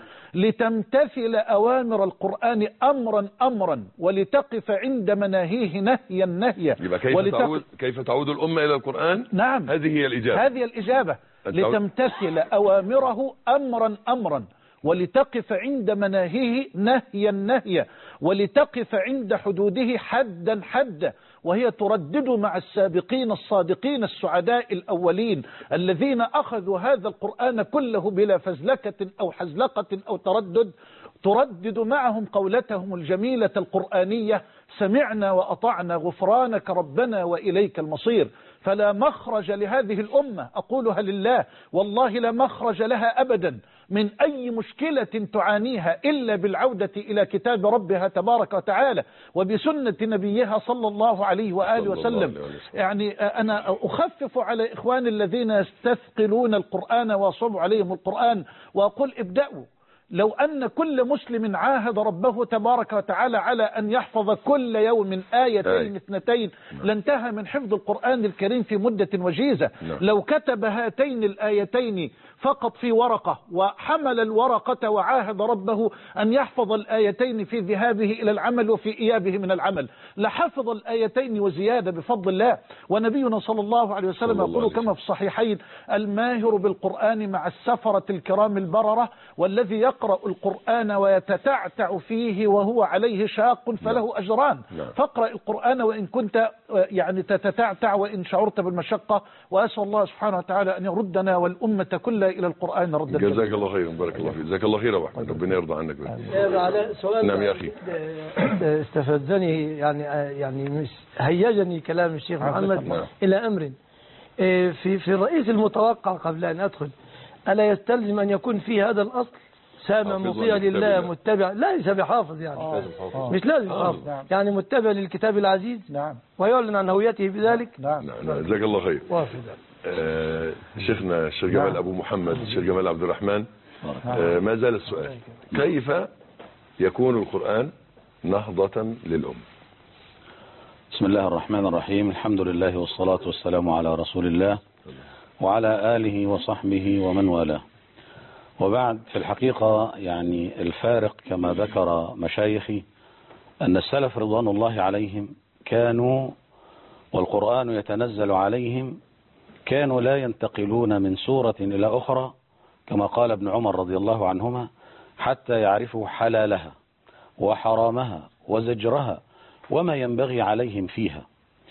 لتمتثل أوامر القرآن أمرا أمرا، ولتقف عند مناهيه نهيا نهيا. كيف تعود, كيف تعود الأمة إلى القرآن؟ نعم، هذه هي الإجابة. هذه الإجابة. لتمتثل أوامره أمرا أمرا، ولتقف عند مناهيه نهيا نهيا، ولتقف عند حدوده حدا حدا، وهي تردد مع السابقين الصادقين السعداء الأولين الذين أخذوا هذا القرآن كله بلا فزلكة أو حزلقة أو تردد، تردد معهم قولتهم الجميلة القرآنية: سمعنا وأطعنا غفرانك ربنا وإليك المصير. فلا مخرج لهذه الأمة، أقولها لله والله لا مخرج لها أبدا من أي مشكلة تعانيها إلا بالعودة إلى كتاب ربها تبارك وتعالى وبسنة نبيها صلى الله عليه وآله وسلم. يعني أنا أخفف على إخواني الذين يستثقلون القرآن ويصعب عليهم القرآن وأقول: ابدأوا، لو أن كل مسلم عاهد ربه تبارك وتعالى على أن يحفظ كل يوم آيتين اثنتين لانتهى من حفظ القرآن الكريم في مدة وجيزة. لو كتب هاتين الآيتين فقط في ورقة وحمل الورقة وعاهد ربه أن يحفظ الآيتين في ذهابه إلى العمل وفي إيابه من العمل لحفظ الآيتين وزيادة بفضل الله. ونبينا صلى الله عليه وسلم يقول كما في الصحيحين: الماهر بالقرآن مع السفرة الكرام البررة، والذي يقرأ القرآن ويتتعتع فيه وهو عليه شاق فله أجران. فاقرأ القرآن وإن كنت يعني تتتعتع وإن شعرت بالمشقة. وأسأل الله سبحانه وتعالى أن يردنا والأمة كلها إلى القرآن ردا. جزاك الله خيرا، بارك الله فيك، جزاك الله خيرا يا أحمد، ربنا يرضى عنك. سؤال نعم يا أخي. استفزني يعني يعني مش هيجني كلام الشيخ محمد إلى أمر في في الرئيس المتوقع قبل أن أدخل، ألا يستلزم أن يكون في هذا الأصل سامع مطيع لله متبع، ليس بحافظ يعني آه. مش لازم حافظ نعم. يعني متبع للكتاب العزيز نعم. ويعلن عن هويته بذلك نعم. نعم. جزاك الله خير. آه شيخنا الشيخ جمال نعم. أبو محمد الشيخ جمال عبد الرحمن آه ما زال السؤال: كيف يكون القرآن نهضة للأمة؟ بسم الله الرحمن الرحيم، الحمد لله والصلاة والسلام على رسول الله وعلى آله وصحبه ومن والاه. وبعد، في الحقيقة يعني الفارق كما ذكر مشايخي أن السلف رضوان الله عليهم كانوا والقرآن يتنزل عليهم كانوا لا ينتقلون من سورة إلى أخرى كما قال ابن عمر رضي الله عنهما حتى يعرفوا حلالها وحرامها وزجرها وما ينبغي عليهم فيها.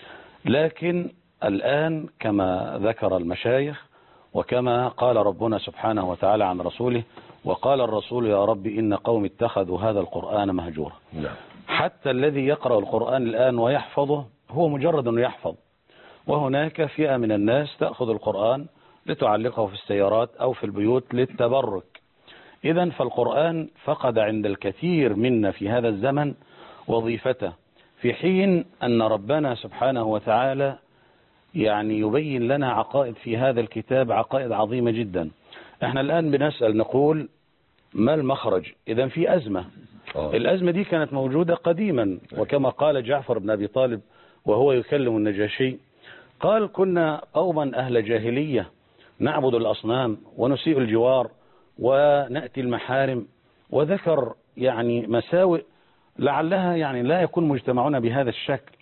لكن الآن كما ذكر المشايخ وكما قال ربنا سبحانه وتعالى عن رسوله: وقال الرسول يا رب إن قوم اتخذوا هذا القرآن مهجورا. حتى الذي يقرأ القرآن الآن ويحفظه هو مجرد أنه يحفظ، وهناك فئة من الناس تأخذ القرآن لتعلقه في السيارات أو في البيوت للتبرك. إذن فالقرآن فقد عند الكثير منا في هذا الزمن وظيفته، في حين أن ربنا سبحانه وتعالى يعني يبين لنا عقائد في هذا الكتاب، عقائد عظيمة جدا. احنا الآن بنسأل نقول ما المخرج؟ إذن في أزمة. أوه. الأزمة دي كانت موجودة قديما، وكما قال جعفر بن أبي طالب وهو يكلم النجاشي قال: كنا قوما أهل جاهلية نعبد الأصنام ونسيء الجوار ونأتي المحارم، وذكر يعني مساوئ لعلها يعني لا يكون مجتمعنا بهذا الشكل.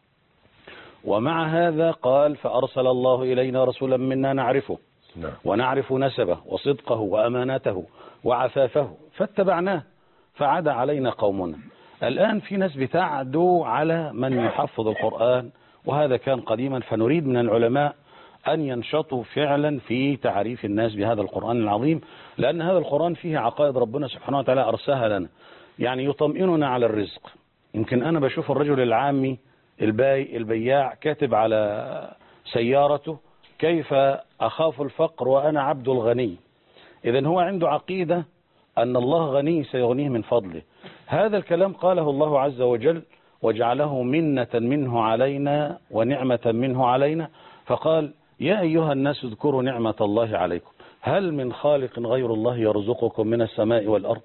ومع هذا قال: فأرسل الله إلينا رسولا منا نعرفه ونعرف نسبه وصدقه وأمانته وعفافه فاتبعناه فعاد علينا قومنا. الآن في ناس بتعدو على من يحفظ القرآن، وهذا كان قديما، فنريد من العلماء أن ينشطوا فعلا في تعريف الناس بهذا القرآن العظيم، لأن هذا القرآن فيه عقائد ربنا سبحانه وتعالى أرساها لنا، يعني يطمئننا على الرزق. يمكن أنا بشوف الرجل العامي الباي البياع كاتب على سيارته: كيف أخاف الفقر وأنا عبد الغني. إذن هو عنده عقيدة أن الله غني سيغنيه من فضله. هذا الكلام قاله الله عز وجل وجعله منة منه علينا ونعمة منه علينا، فقال: يا أيها الناس اذكروا نعمة الله عليكم هل من خالق غير الله يرزقكم من السماء والأرض.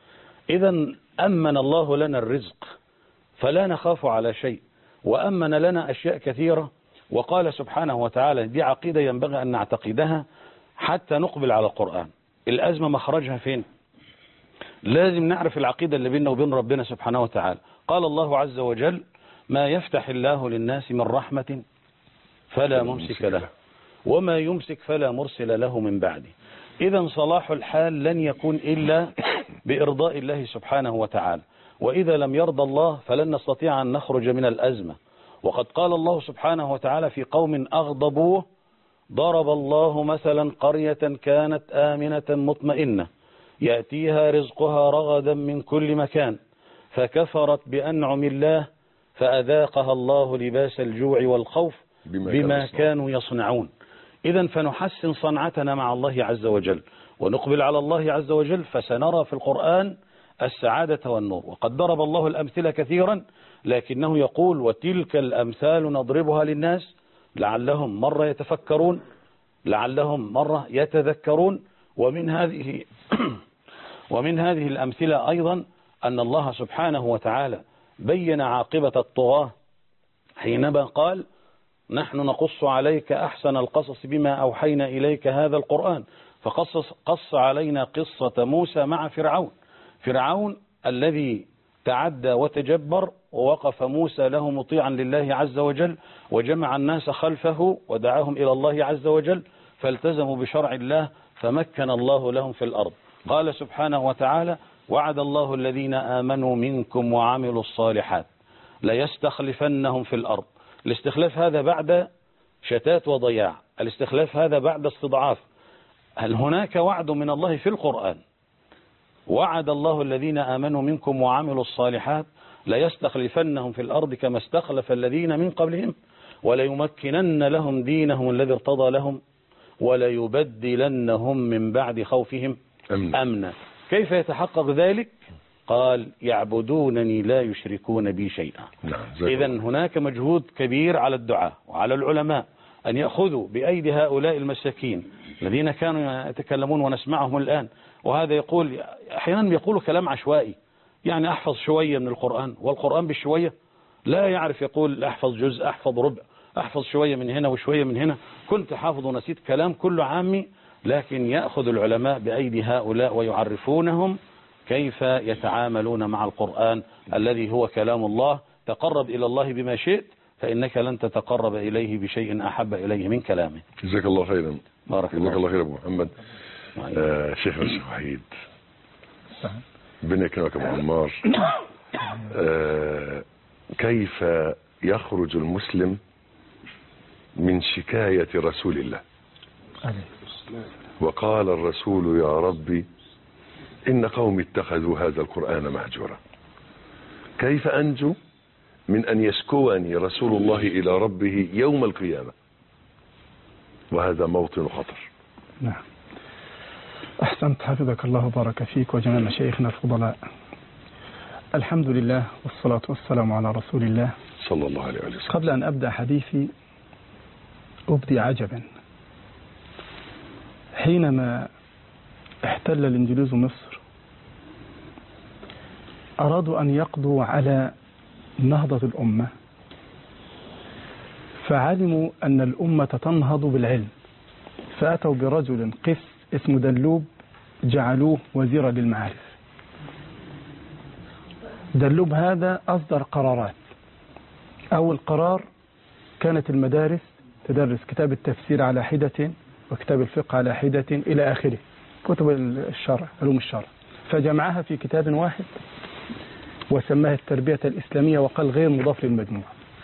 إذن أمن الله لنا الرزق فلا نخاف على شيء، وأمن لنا أشياء كثيرة. وقال سبحانه وتعالى: دي عقيدة ينبغي أن نعتقدها حتى نقبل على القرآن. الأزمة مخرجها فين؟ لازم نعرف العقيدة اللي بيننا وبين ربنا سبحانه وتعالى. قال الله عز وجل: ما يفتح الله للناس من رحمة فلا ممسك له وما يمسك فلا مرسل له من بعده. إذن صلاح الحال لن يكون إلا بإرضاء الله سبحانه وتعالى، وإذا لم يرضى الله فلن نستطيع أن نخرج من الأزمة. وقد قال الله سبحانه وتعالى في قوم أغضبوه: ضرب الله مثلا قرية كانت آمنة مطمئنة يأتيها رزقها رغدا من كل مكان فكفرت بأنعم الله فأذاقها الله لباس الجوع والخوف بما, بما كانوا يصنعون. إذن فنحسن صنعتنا مع الله عز وجل ونقبل على الله عز وجل، فسنرى في القرآن السعادة والنور. وقد ضرب الله الأمثلة كثيرا، لكنه يقول: وتلك الأمثال نضربها للناس لعلهم مرة يتفكرون لعلهم مرة يتذكرون. ومن هذه ومن هذه الأمثلة أيضا أن الله سبحانه وتعالى بين عاقبة الطغاة حينما قال نحن نقص عليك أحسن القصص بما أوحينا إليك هذا القرآن، فقص قص علينا قصة موسى مع فرعون. فرعون الذي تعدى وتجبر، ووقف موسى له مطيعا لله عز وجل، وجمع الناس خلفه ودعاهم إلى الله عز وجل، فالتزموا بشرع الله فمكن الله لهم في الأرض. قال سبحانه وتعالى وعد الله الذين آمنوا منكم وعملوا الصالحات ليستخلفنهم في الأرض. الاستخلاف هذا بعد شتات وضياع، الاستخلاف هذا بعد استضعاف. هل هناك وعد من الله في القرآن؟ وعد الله الذين آمنوا منكم وعملوا الصالحات ليستخلفنهم في الأرض كما استخلف الذين من قبلهم وليمكنن لهم دينهم الذي ارتضى لهم وليبدلنهم من بعد خوفهم أمنا. كيف يتحقق ذلك؟ قال يعبدونني لا يشركون بي شيئا. إذن هناك مجهود كبير على الدعاء وعلى العلماء أن يأخذوا بأيدي هؤلاء المساكين الذين كانوا يتكلمون ونسمعهم الآن. وهذا يقول أحيانا يقول كلام عشوائي، يعني أحفظ شوية من القرآن، والقرآن بالشوية لا يعرف، يقول أحفظ جزء، أحفظ ربع، أحفظ شوية من هنا وشوية من هنا، كنت حافظ ونسيت، كلام كله عامي. لكن يأخذ العلماء بأيدي هؤلاء ويعرفونهم كيف يتعاملون مع القرآن الذي هو كلام الله. تقرب إلى الله بما شئت فإنك لن تتقرب إليه بشيء أحب إليه من كلامه. جزاك الله خيرا. بارك الله. جزاك الله خير أبو محمد. آه شيخنا الشيخ وحيد بنا يكرمك أبو عمار، آه كيف يخرج المسلم من شكاية رسول الله؟ وقال الرسول يا ربي إن قوم اتخذوا هذا القرآن مهجورا. كيف أنجو من أن يشكوني رسول الله إلى ربه يوم القيامة؟ وهذا موطن خطر. نعم، أحسنت، حفظك الله وبارك فيك وجميع مشايخنا الفضلاء. الحمد لله والصلاة والسلام على رسول الله صلى الله عليه وسلم. قبل أن أبدأ حديثي أبدي عجبا. حينما احتل الإنجليز مصر أرادوا أن يقضوا على نهضة الأمة، فعلموا أن الأمة تنهض بالعلم، فأتوا برجل قس اسمه دلوب جعلوه وزيرا للمعارف. دلوب هذا أصدر قرارات. أول قرار كانت المدارس تدرس كتاب التفسير على حدة وكتاب الفقه على حدة إلى آخره، كتب الشرع، علوم الشرع، فجمعها في كتاب واحد وسماها التربية الإسلامية وقال غير مضاف للمجموع.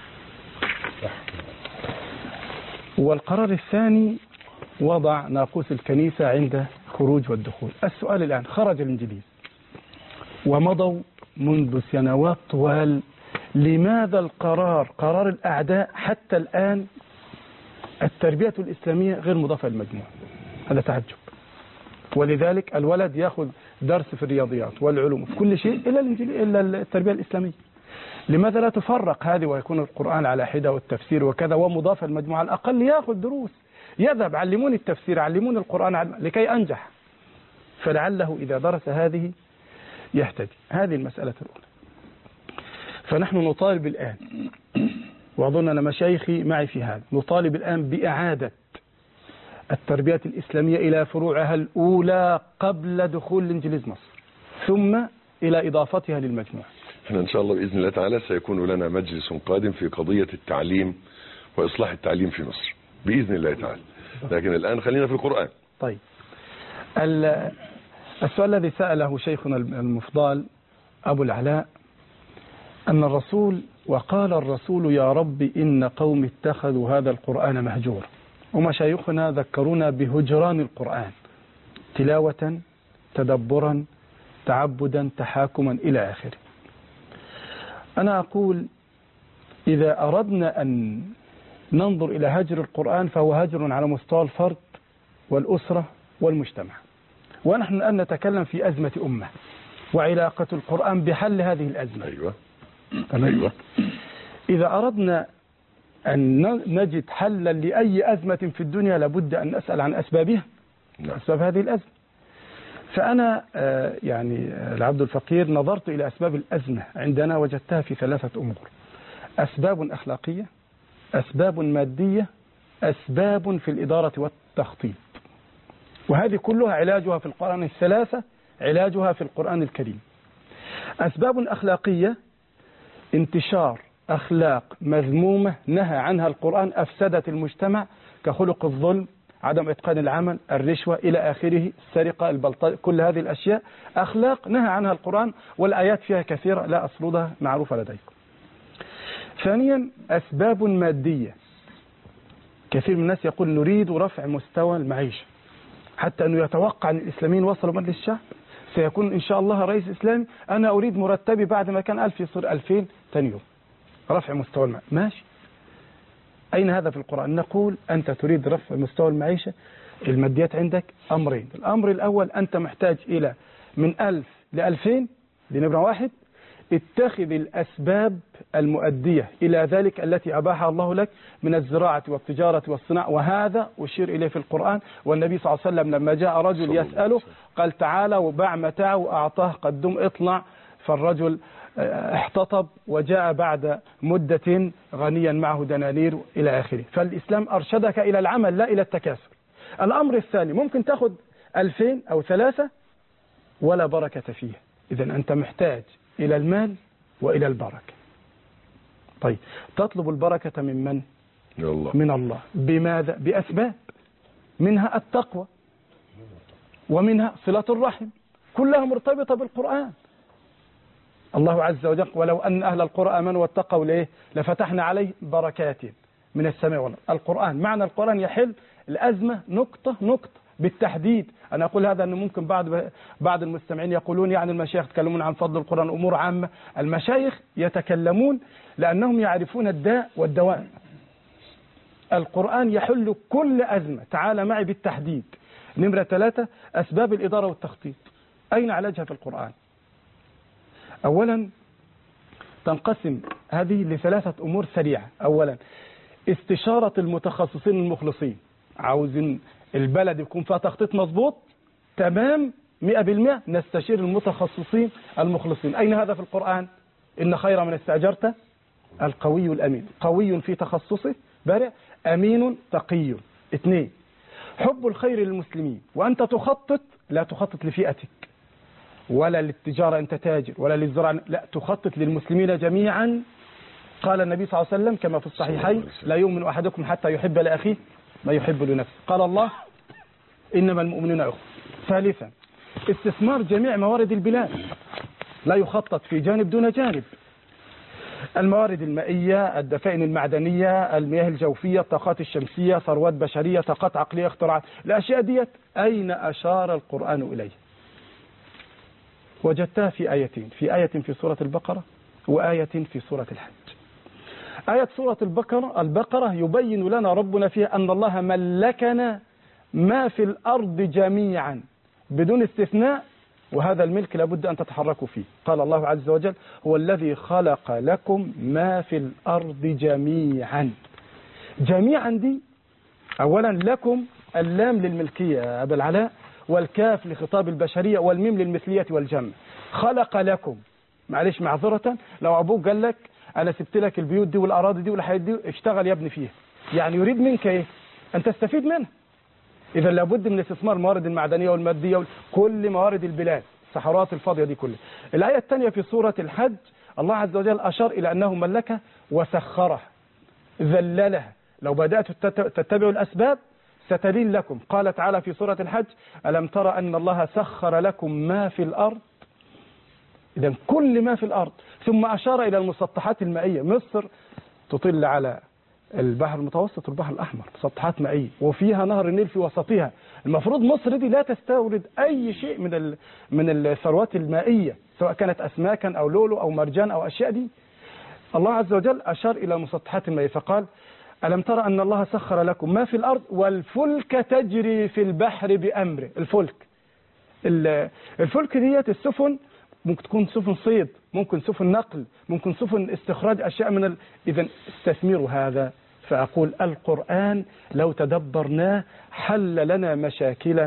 والقرار الثاني وضع ناقوس الكنيسة عند خروج والدخول. السؤال الآن، خرج الإنجليز ومضوا منذ سنوات طوال، لماذا القرار قرار الأعداء حتى الآن التربية الإسلامية غير مضافة للمجموع؟ هذا تعجب. ولذلك الولد يأخذ درس في الرياضيات والعلوم في كل شيء إلا إلا التربية الإسلامية. لماذا لا تفرق هذه ويكون القرآن على حدة والتفسير وكذا ومضافة للمجموع؟ على الأقل يأخذ دروس، يذهب علموني التفسير، علموني القرآن لكي أنجح، فلعله إذا درس هذه يهتدي. هذه المسألة الأولى. فنحن نطالب الآن، وأظن أن مشايخي معي في هذا، نطالب الآن بإعادة التربية الإسلامية إلى فروعها الأولى قبل دخول الإنجليز مصر، ثم إلى إضافتها للمجموع. احنا إن شاء الله بإذن الله تعالى سيكون لنا مجلس قادم في قضية التعليم وإصلاح التعليم في مصر بإذن الله تعالى، لكن الآن خلينا في القرآن. طيب، السؤال الذي سأله شيخنا المفضال أبو العلاء أن الرسول وقال الرسول يا رب إن قوم اتخذوا هذا القرآن مهجورا، ومشايخنا ذكرونا بهجران القرآن تلاوة تدبرا تعبدا تحاكما إلى آخره. أنا أقول إذا أردنا أن ننظر إلى هجر القرآن فهو هجر على مستوى الفرد والأسرة والمجتمع، ونحن الآن نتكلم في أزمة أمة وعلاقة القرآن بحل هذه الأزمة. أيوة. أيوة. إذا أردنا أن نجد حلا لأي أزمة في الدنيا لابد أن نسأل عن أسبابها. نعم. أسباب هذه الأزمة. فأنا آه، يعني آه، العبد الفقير نظرت إلى أسباب الأزمة عندنا، وجدتها في ثلاثة أمور: أسباب أخلاقية، أسباب مادية، أسباب في الإدارة والتخطيط. وهذه كلها علاجها في القرآن، الثلاثة علاجها في القرآن الكريم. أسباب أخلاقية: انتشار أخلاق مذمومة نهى عنها القرآن، أفسدت المجتمع، كخلق الظلم، عدم إتقان العمل، الرشوة إلى آخره، السرقة، البلطجة، كل هذه الأشياء أخلاق نهى عنها القرآن، والآيات فيها كثيرة لا أسردها، معروفة لديكم. ثانيا أسباب مادية: كثير من الناس يقول نريد رفع مستوى المعيشة، حتى أنه يتوقع أن الإسلاميين وصلوا مجلس الشعب سيكون إن شاء الله رئيس إسلامي، أنا أريد مرتبي بعد ما كان ألف يصير ألفين ثاني يوم، رفع مستوى المعيشة. ماشي، أين هذا في القرآن؟ نقول أنت تريد رفع مستوى المعيشة، الماديات عندك أمرين: الأمر الأول أنت محتاج إلى من ألف لألفين، دي نمرة واحد. اتخذ الأسباب المؤدية إلى ذلك التي أباحها الله لك من الزراعة والتجارة والصناعة، وهذا أشير إليه في القرآن. والنبي صلى الله عليه وسلم لما جاء رجل يسأله قال تعالى وباع متاعه وأعطاه قدم اطلع، فالرجل احتطب وجاء بعد مدة غنيا معه دنانير إلى آخره. فالإسلام أرشدك إلى العمل لا إلى التكاثر. الأمر الثاني: ممكن تأخذ ألفين أو ثلاثة ولا بركة فيها، إذن أنت محتاج إلى المال وإلى البركة. طيب تطلب البركة من من؟ الله. من الله. بماذا؟ بأسباب، منها التقوى، ومنها صلة الرحم، كلها مرتبطة بالقرآن. الله عز وجل ولو أن أهل القرى آمنوا واتقوا ليه لفتحنا عليه بركات من السماء والأرض. القرآن، معنى القرآن يحل الأزمة نقطة نقطة بالتحديد. أنا أقول هذا أنه ممكن بعض بعض المستمعين يقولون يعني المشايخ يتكلمون عن فضل القرآن أمور عامة. المشايخ يتكلمون لأنهم يعرفون الداء والدواء. القرآن يحل كل أزمة. تعال معي بالتحديد. نمرة ثلاثة: أسباب الإدارة والتخطيط. أين علاجها في القرآن؟ أولا تنقسم هذه لثلاثة أمور سريعة. أولا استشارة المتخصصين المخلصين، عاوزين البلد يكون فيها تخطيط مضبوط تمام مئة بالمئة، نستشير المتخصصين المخلصين. أين هذا في القرآن؟ إن خير من استأجرت القوي الأمين، قوي في تخصصه بارع، أمين تقي. اثنين حب الخير للمسلمين، وأنت تخطط لا تخطط لفئتك ولا للتجارة أنت تاجر ولا للزراعة، لا تخطط للمسلمين جميعا. قال النبي صلى الله عليه وسلم كما في الصحيحين: لا يؤمن أحدكم حتى يحب لأخيه ما يحب لنفسه. قال الله: إنما المؤمنون أخوة. ثالثا استثمار جميع موارد البلاد، لا يخطط في جانب دون جانب. الموارد المائية، الدفائن المعدنية، المياه الجوفية، الطاقات الشمسية، ثروات بشرية، طاقات عقلية، اختراعات. الأشياء ديت أين أشار القرآن إليه؟ وجدتها في آيتين، في آية في سورة البقرة وآية في سورة الحج. آية سورة البقرة البقرة يبين لنا ربنا فيها أن الله ملكنا ما في الأرض جميعا بدون استثناء، وهذا الملك لابد أن تتحركوا فيه. قال الله عز وجل: هو الذي خلق لكم ما في الأرض جميعا. جميعا دي أولا لكم، اللام للملكية يا أبا العلاء، والكاف لخطاب البشرية، والميم للمثلية والجمع. خلق لكم، معلش معذرة لو أبوك قال لك أنا سبت لك البيوت دي والأراضي دي والحياة دي اشتغل يا ابني فيها، يعني يريد منك إيه؟ أن تستفيد منها. إذا لابد من استثمار الموارد المعدنية والمادية وكل موارد البلاد، الصحراء الفاضية دي كلها. الآية الثانية في سورة الحج الله عز وجل أشار إلى أنه ملكها وسخرها، ذللها. لو بدأت تتبعوا الأسباب ستلين لكم. قال تعالى في سورة الحج: ألم ترى أن الله سخر لكم ما في الأرض؟ إذا كل ما في الأرض. ثم أشار إلى المسطحات المائية. مصر تطل على البحر المتوسط والبحر الأحمر، مسطحات مائية، وفيها نهر النيل في وسطها. المفروض مصر دي لا تستورد أي شيء من ال... من الثروات المائية، سواء كانت أسماكا أو لولو أو مرجان أو أشياء دي. الله عز وجل أشار إلى المسطحات المائية فقال: ألم ترى أن الله سخر لكم ما في الأرض والفلك تجري في البحر بأمره. الفلك الفلك ديت السفن، ممكن تكون سفن صيد، ممكن سفن نقل، ممكن سفن استخراج أشياء من ال... إذن استثمروا هذا. فأقول القرآن لو تدبرناه حل لنا مشاكلنا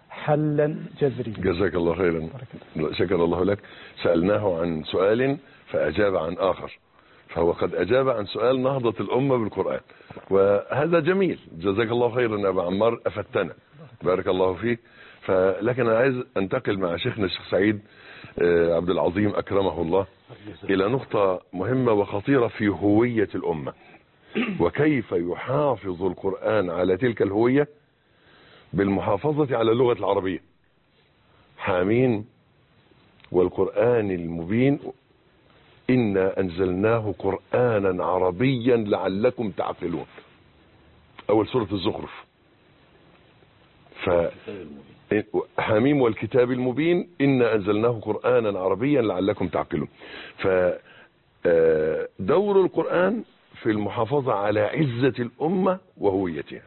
حلا جذريا. جزاك الله خيرا، شكر الله لك. سألناه عن سؤال فأجاب عن آخر، فهو قد أجاب عن سؤال نهضة الأمة بالقرآن، وهذا جميل. جزاك الله خيرا يا أبا عمار، أفتنا، بارك الله فيك. فلكن أنا عايز أنتقل مع شيخنا الشيخ سعيد عبد العظيم أكرمه الله إلى نقطة مهمة وخطيرة في هوية الأمة، وكيف يحافظ القرآن على تلك الهوية بالمحافظة على اللغة العربية. حامين والقرآن المبين إنا أنزلناه قرآنا عربيا لعلكم تعقلون، أول سورة الزخرف. ف حميم والكتاب المبين إنا أنزلناه قرآنا عربيا لعلكم تعقلون. فدور القرآن في المحافظة على عزة الأمة وهويتها.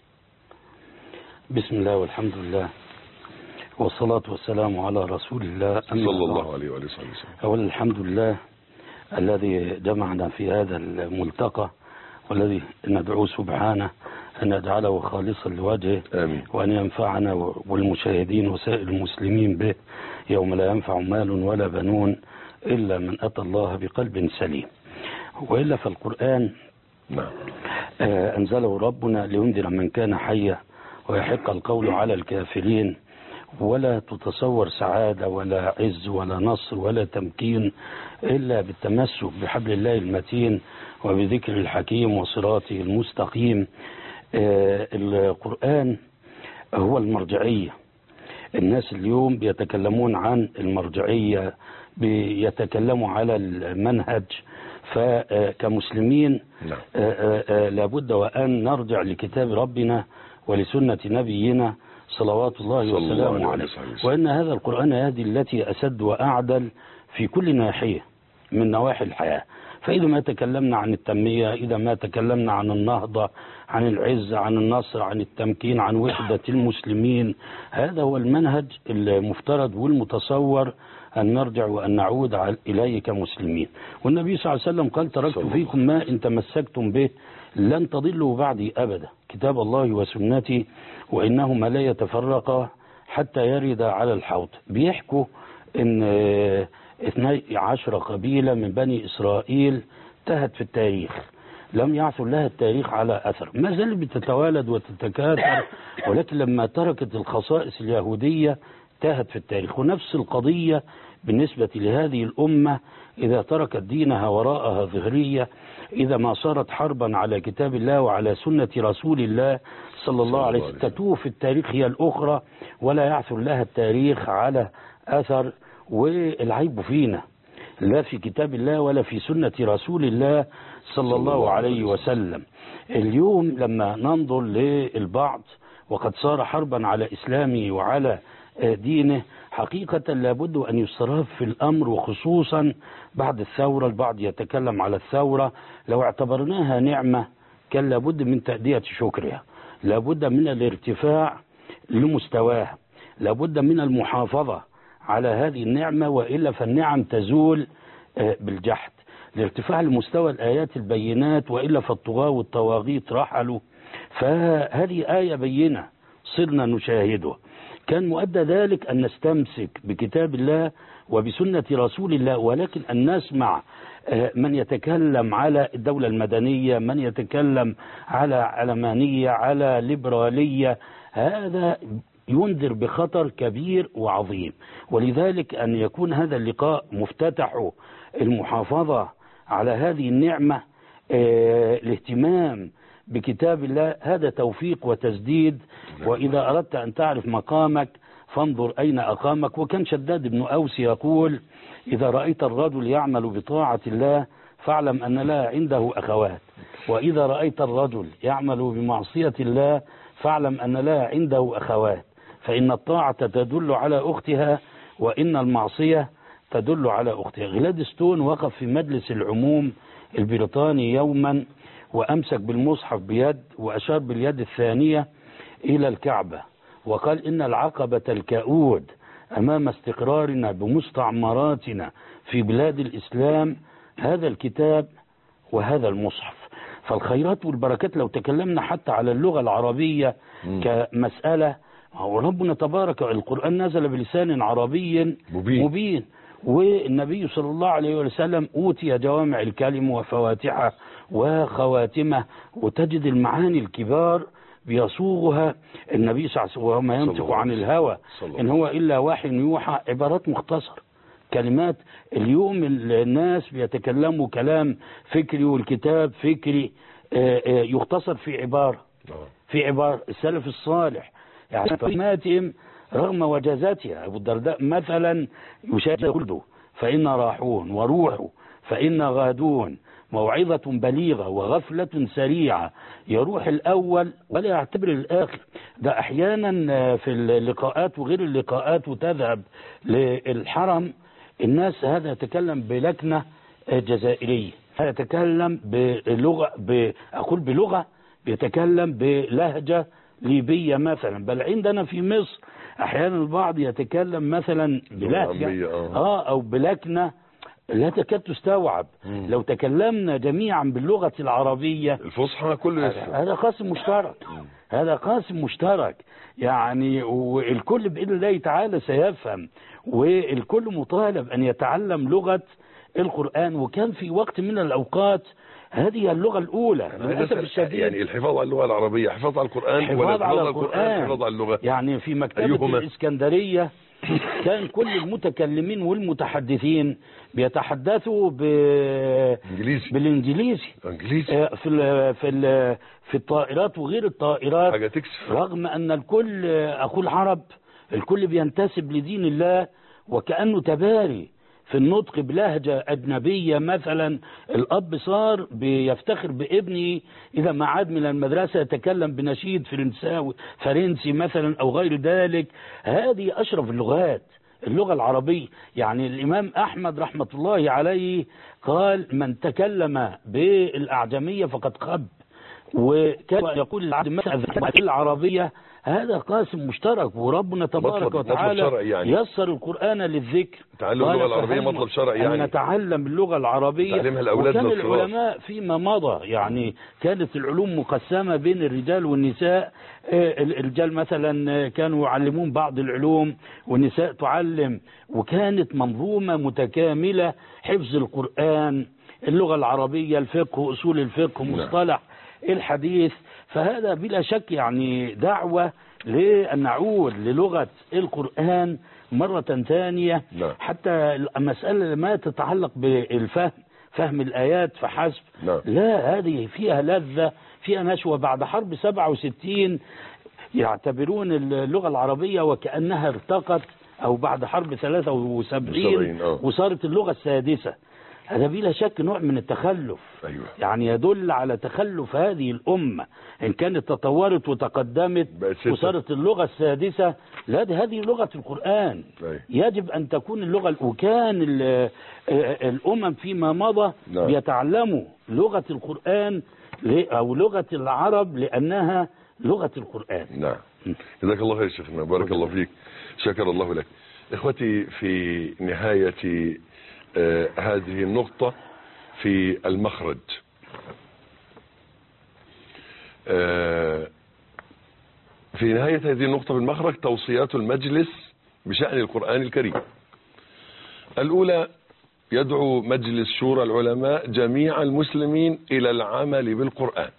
بسم الله والحمد لله والصلاة والسلام على رسول الله صلى الله عليه وآله وسلم. أولا الحمد لله الذي جمعنا في هذا الملتقى، والذي ندعوه سبحانه أن يجعله خالصا لوجهه، آمين. وأن ينفعنا والمشاهدين وسائر المسلمين به يوم لا ينفع مال ولا بنون إلا من أتى الله بقلب سليم. وإلا فالقرآن نعم آه أنزله ربنا لينذر من كان حيا ويحق القول على الكافرين، ولا تتصور سعادة ولا عز ولا نصر ولا تمكين إلا بالتمسك بحبل الله المتين وبذكر الحكيم وصراطه المستقيم. آه القرآن هو المرجعية. الناس اليوم بيتكلمون عن المرجعية، بيتكلموا على المنهج. فكمسلمين لابد وأن نرجع لكتاب ربنا ولسنة نبينا صلوات الله وسلامه عليه، وإن هذا القرآن يهدي التي أسد وأعدل في كل ناحية من نواحي الحياة. فإذا ما تكلمنا عن التنمية، إذا ما تكلمنا عن النهضة، عن العز، عن النصر، عن التمكين، عن وحدة المسلمين، هذا هو المنهج المفترض والمتصور أن نرجع وأن نعود إليه كمسلمين. والنبي صلى الله عليه وسلم قال: تركت فيكم ما إن تمسكتم به لن تضلوا بعدي أبدا، كتاب الله وسنتي، وإنهما لا يتفرقا حتى يرد على الحوض. بيحكوا إن اثني عشر قبيلة من بني إسرائيل تهت في التاريخ، لم يعثر لها التاريخ على أثر، ما زالت بتتوالد وتتكاثر، ولكن لما تركت الخصائص اليهودية تاهت في التاريخ. ونفس القضية بالنسبة لهذه الأمة، إذا تركت دينها وراءها ظهرية، إذا ما صارت حربا على كتاب الله وعلى سنة رسول الله صلى الله عليه وسلم، تتوه في التاريخ هي الأخرى ولا يعثر لها التاريخ على أثر. والعيب فينا لا في كتاب الله ولا في سنة رسول الله صلى الله عليه وسلم. اليوم لما ننظر للبعض وقد صار حربا على إسلامه وعلى دينه، حقيقة لابد أن يستراب في الأمر، وخصوصا بعد الثورة. البعض يتكلم على الثورة، لو اعتبرناها نعمة كان لابد من تأدية شكرها، لابد من الارتفاع لمستواها، لابد من المحافظة على هذه النعمة، وإلا فالنعم تزول بالجحد. الارتفاع لمستوى الآيات البينات، وإلا فالطغاة والطواغيت رحلوا. فهذه آية بينة صرنا نشاهدها. كان مؤدى ذلك أن نستمسك بكتاب الله وبسنة رسول الله، ولكن أن نسمع من يتكلم على الدولة المدنية، من يتكلم على علمانية، على ليبرالية، هذا ينذر بخطر كبير وعظيم. ولذلك أن يكون هذا اللقاء مفتتح المحافظة على هذه النعمة، اه الاهتمام بكتاب الله، هذا توفيق وتسديد. وإذا أردت أن تعرف مقامك فانظر أين أقامك. وكان شداد بن أوس يقول: إذا رأيت الرجل يعمل بطاعة الله فاعلم أن لا عنده أخوات، وإذا رأيت الرجل يعمل بمعصية الله فاعلم أن لا عنده أخوات، فإن الطاعة تدل على أختها وإن المعصية تدل على أختها. غلادستون وقف في مجلس العموم البريطاني يوما وأمسك بالمصحف بيد وأشار باليد الثانية إلى الكعبة وقال: إن العقبة الكؤود أمام استقرارنا بمستعمراتنا في بلاد الإسلام هذا الكتاب وهذا المصحف. فالخيرات والبركات لو تكلمنا حتى على اللغة العربية كمسألة هو ربنا تبارك القرآن نزل بلسان عربي مبين, مبين. والنبي صلى الله عليه وسلم أوتي جوامع الكلم وفواتحه وخواتمه، وتجد المعاني الكبار بيصوغها النبي صلى الله عليه وسلم وما ينطق عن الهوى إن هو إلا وحي يوحى، عبارات مختصرة كلمات. اليوم الناس بيتكلموا كلام فكري والكتاب فكري يختصر في عبارة في عبارة. السلف الصالح يعني كلماتهم رغم وجازاتها، أبو الدرداء مثلا يشاهد كله فإن راحون وروحوا فإن غادون، موعظة بليغة وغفلة سريعة، يروح الأول ولا يعتبر الآخر. ده أحيانا في اللقاءات وغير اللقاءات وتذهب للحرم الناس هذا يتكلم بلكنة جزائرية، هذا يتكلم بلغة ب... أقول بلغة بيتكلم بلهجة ليبية مثلا، بل عندنا في مصر أحيانا البعض يتكلم مثلا بلهجة آه أو بلكنة لا تكاد تستوعب. مم. لو تكلمنا جميعا باللغة العربية الفصحى كله يفهم. هذا قاسم مشترك. مم. هذا قاسم مشترك يعني، والكل بإذن الله تعالى سيفهم، والكل مطالب أن يتعلم لغة القرآن. وكان في وقت من الأوقات هذه اللغة الأولى للأسف الشديد، يعني الحفاظ على اللغة العربية، حفاظ على القرآن، حفاظ على القرآن، حفاظ على اللغة. يعني في مكتبة أيهما؟ الإسكندرية كان كل المتكلمين والمتحدثين بيتحدثوا ب... بالإنجليزي إنجليزي. في ال... في ال... في الطائرات وغير الطائرات، حاجة تكسف. رغم أن الكل أخو العرب الكل بينتسب لدين الله، وكأنه تباري في النطق بلهجة أجنبية. مثلا الأب صار بيفتخر بابنه إذا ما عاد من المدرسة يتكلم بنشيد فرنساوي فرنسي مثلا أو غير ذلك. هذه أشرف اللغات اللغة العربية. يعني الإمام أحمد رحمة الله عليه قال من تكلم بالأعجمية فقد خب، وكان يقول العبد مثلا العربية. هذا قاسم مشترك، وربنا تبارك وتعالى يعني. يسر القرآن للذكر. تعلم اللغة العربية مطلب شرعي يعني، أن نتعلم اللغة العربية. تعلمها الأولاد وكان للصغار. العلماء فيما مضى يعني كانت العلوم مقسمة بين الرجال والنساء. الرجال مثلا كانوا يعلمون بعض العلوم والنساء تعلم، وكانت منظومة متكاملة، حفظ القرآن، اللغة العربية، الفقه، أصول الفقه، مصطلح الحديث. فهذا بلا شك يعني دعوة لأن نعود للغة القرآن مرة ثانية. لا. حتى المسألة ما تتعلق بالفهم، فهم الآيات فحسب. لا. لا، هذه فيها لذة، فيها نشوة. بعد حرب سبعة وستين يعتبرون اللغة العربية وكأنها ارتقت، أو بعد حرب ثلاثة وسبعين وصارت اللغة السادسة. هذا بلا شك نوع من التخلف. أيوة. يعني يدل على تخلف هذه الأمة إن كانت تطورت وتقدمت وصارت اللغة السادسة. لا، هذه لغة القرآن. أيوة. يجب أن تكون اللغة. وكان الأمم فيما مضى نعم. بيتعلموا لغة القرآن أو لغة العرب لأنها لغة القرآن. نعم. جزاك الله خير شيخنا، بارك الله فيك، شكر الله لك. إخوتي، في نهاية آه هذه النقطة في المخرج، آه في نهاية هذه النقطة في المخرج توصيات المجلس بشأن القرآن الكريم. الأولى: يدعو مجلس شورى العلماء جميع المسلمين إلى العمل بالقرآن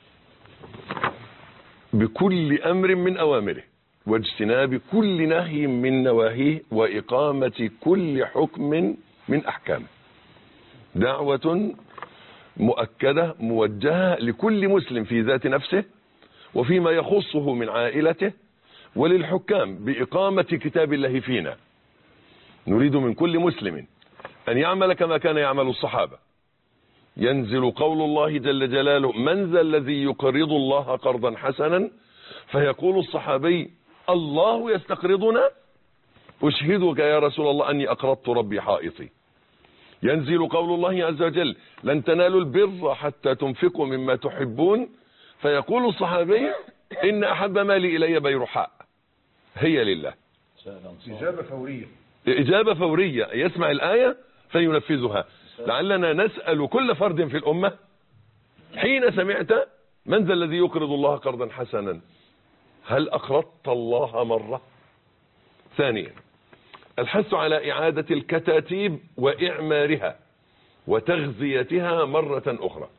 بكل أمر من أوامره، واجتناب كل نهي من نواهيه، وإقامة كل حكم من أحكامه. دعوة مؤكدة موجهة لكل مسلم في ذات نفسه وفيما يخصه من عائلته، وللحكام بإقامة كتاب الله فينا. نريد من كل مسلم أن يعمل كما كان يعمل الصحابة. ينزل قول الله جل جلاله: من ذا الذي يقرض الله قرضا حسنا؟ فيقول الصحابي: الله يستقرضنا؟ أشهدك يا رسول الله أني أقرضت ربي حائطي. ينزل قول الله عز وجل: لن تنالوا البر حتى تنفقوا مما تحبون. فيقول الصحابي: إن أحب مالي إلي بيرحاء، هي لله. إجابة فورية. إجابة فورية، يسمع الآية فينفذها. لعلنا نسأل كل فرد في الأمة: حين سمعت من ذا الذي يقرض الله قرضا حسنا، هل أقرضت الله مرة؟ ثانيا الحث على إعادة الكتاتيب وإعمارها وتغذيتها مرة أخرى.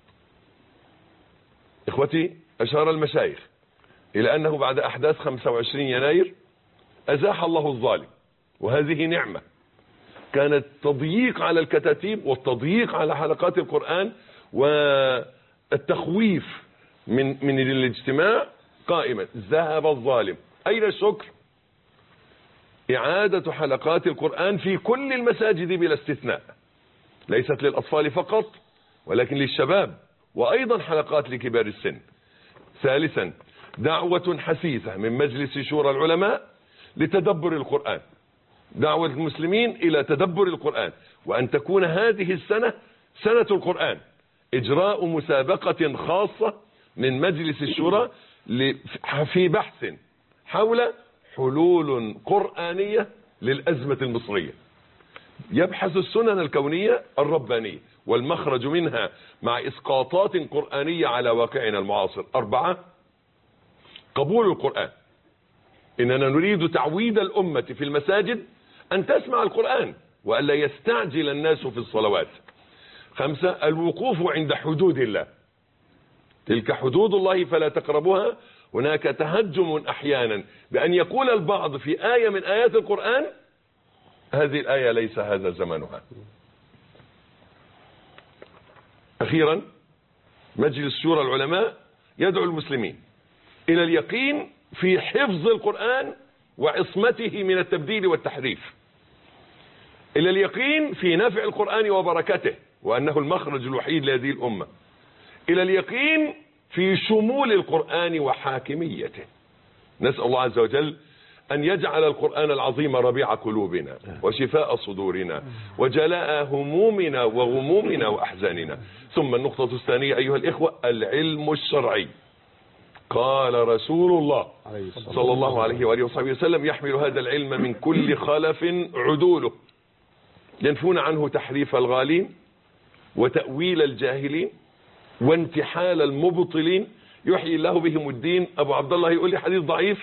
إخوتي، أشار المشايخ إلى أنه بعد أحداث خمسة وعشرين يناير أزاح الله الظالم، وهذه نعمة. كانت تضييق على الكتاتيب والتضييق على حلقات القرآن والتخويف من من الاجتماع قائما. ذهب الظالم. أين الشكر؟ إعادة حلقات القرآن في كل المساجد بلا استثناء، ليست للأطفال فقط ولكن للشباب، وأيضا حلقات لكبار السن. ثالثا دعوة حثيثة من مجلس شورى العلماء لتدبر القرآن، دعوة المسلمين إلى تدبر القرآن، وأن تكون هذه السنة سنة القرآن. إجراء مسابقة خاصة من مجلس الشورى في بحث حول حلول قرآنية للأزمة المصرية، يبحث السنن الكونية الربانية والمخرج منها مع إسقاطات قرآنية على واقعنا المعاصر. أربعة قبول القرآن. إننا نريد تعويد الأمة في المساجد أن تسمع القرآن وألا يستعجل الناس في الصلوات. خمسة الوقوف عند حدود الله، تلك حدود الله فلا تقربوها. هناك تهجم أحيانا بأن يقول البعض في آية من آيات القرآن هذه الآية ليس هذا زمانها. أخيرا مجلس شورى العلماء يدعو المسلمين إلى اليقين في حفظ القرآن وعصمته من التبديل والتحريف، إلى اليقين في نفع القرآن وبركته وأنه المخرج الوحيد لهذه الأمة، إلى اليقين في شمول القرآن وحاكميته. نسأل الله عز وجل أن يجعل القرآن العظيم ربيع قلوبنا وشفاء صدورنا وجلاء همومنا وغمومنا وأحزاننا. ثم النقطة الثانية أيها الإخوة، العلم الشرعي. قال رسول الله صلى الله عليه وآله وصحبه وسلم: يحمل هذا العلم من كل خلف عدوله، ينفون عنه تحريف الغالين وتأويل الجاهلين وانتحال المبطلين، يحيي الله بهم الدين. أبو عبد الله يقول لي حديث ضعيف،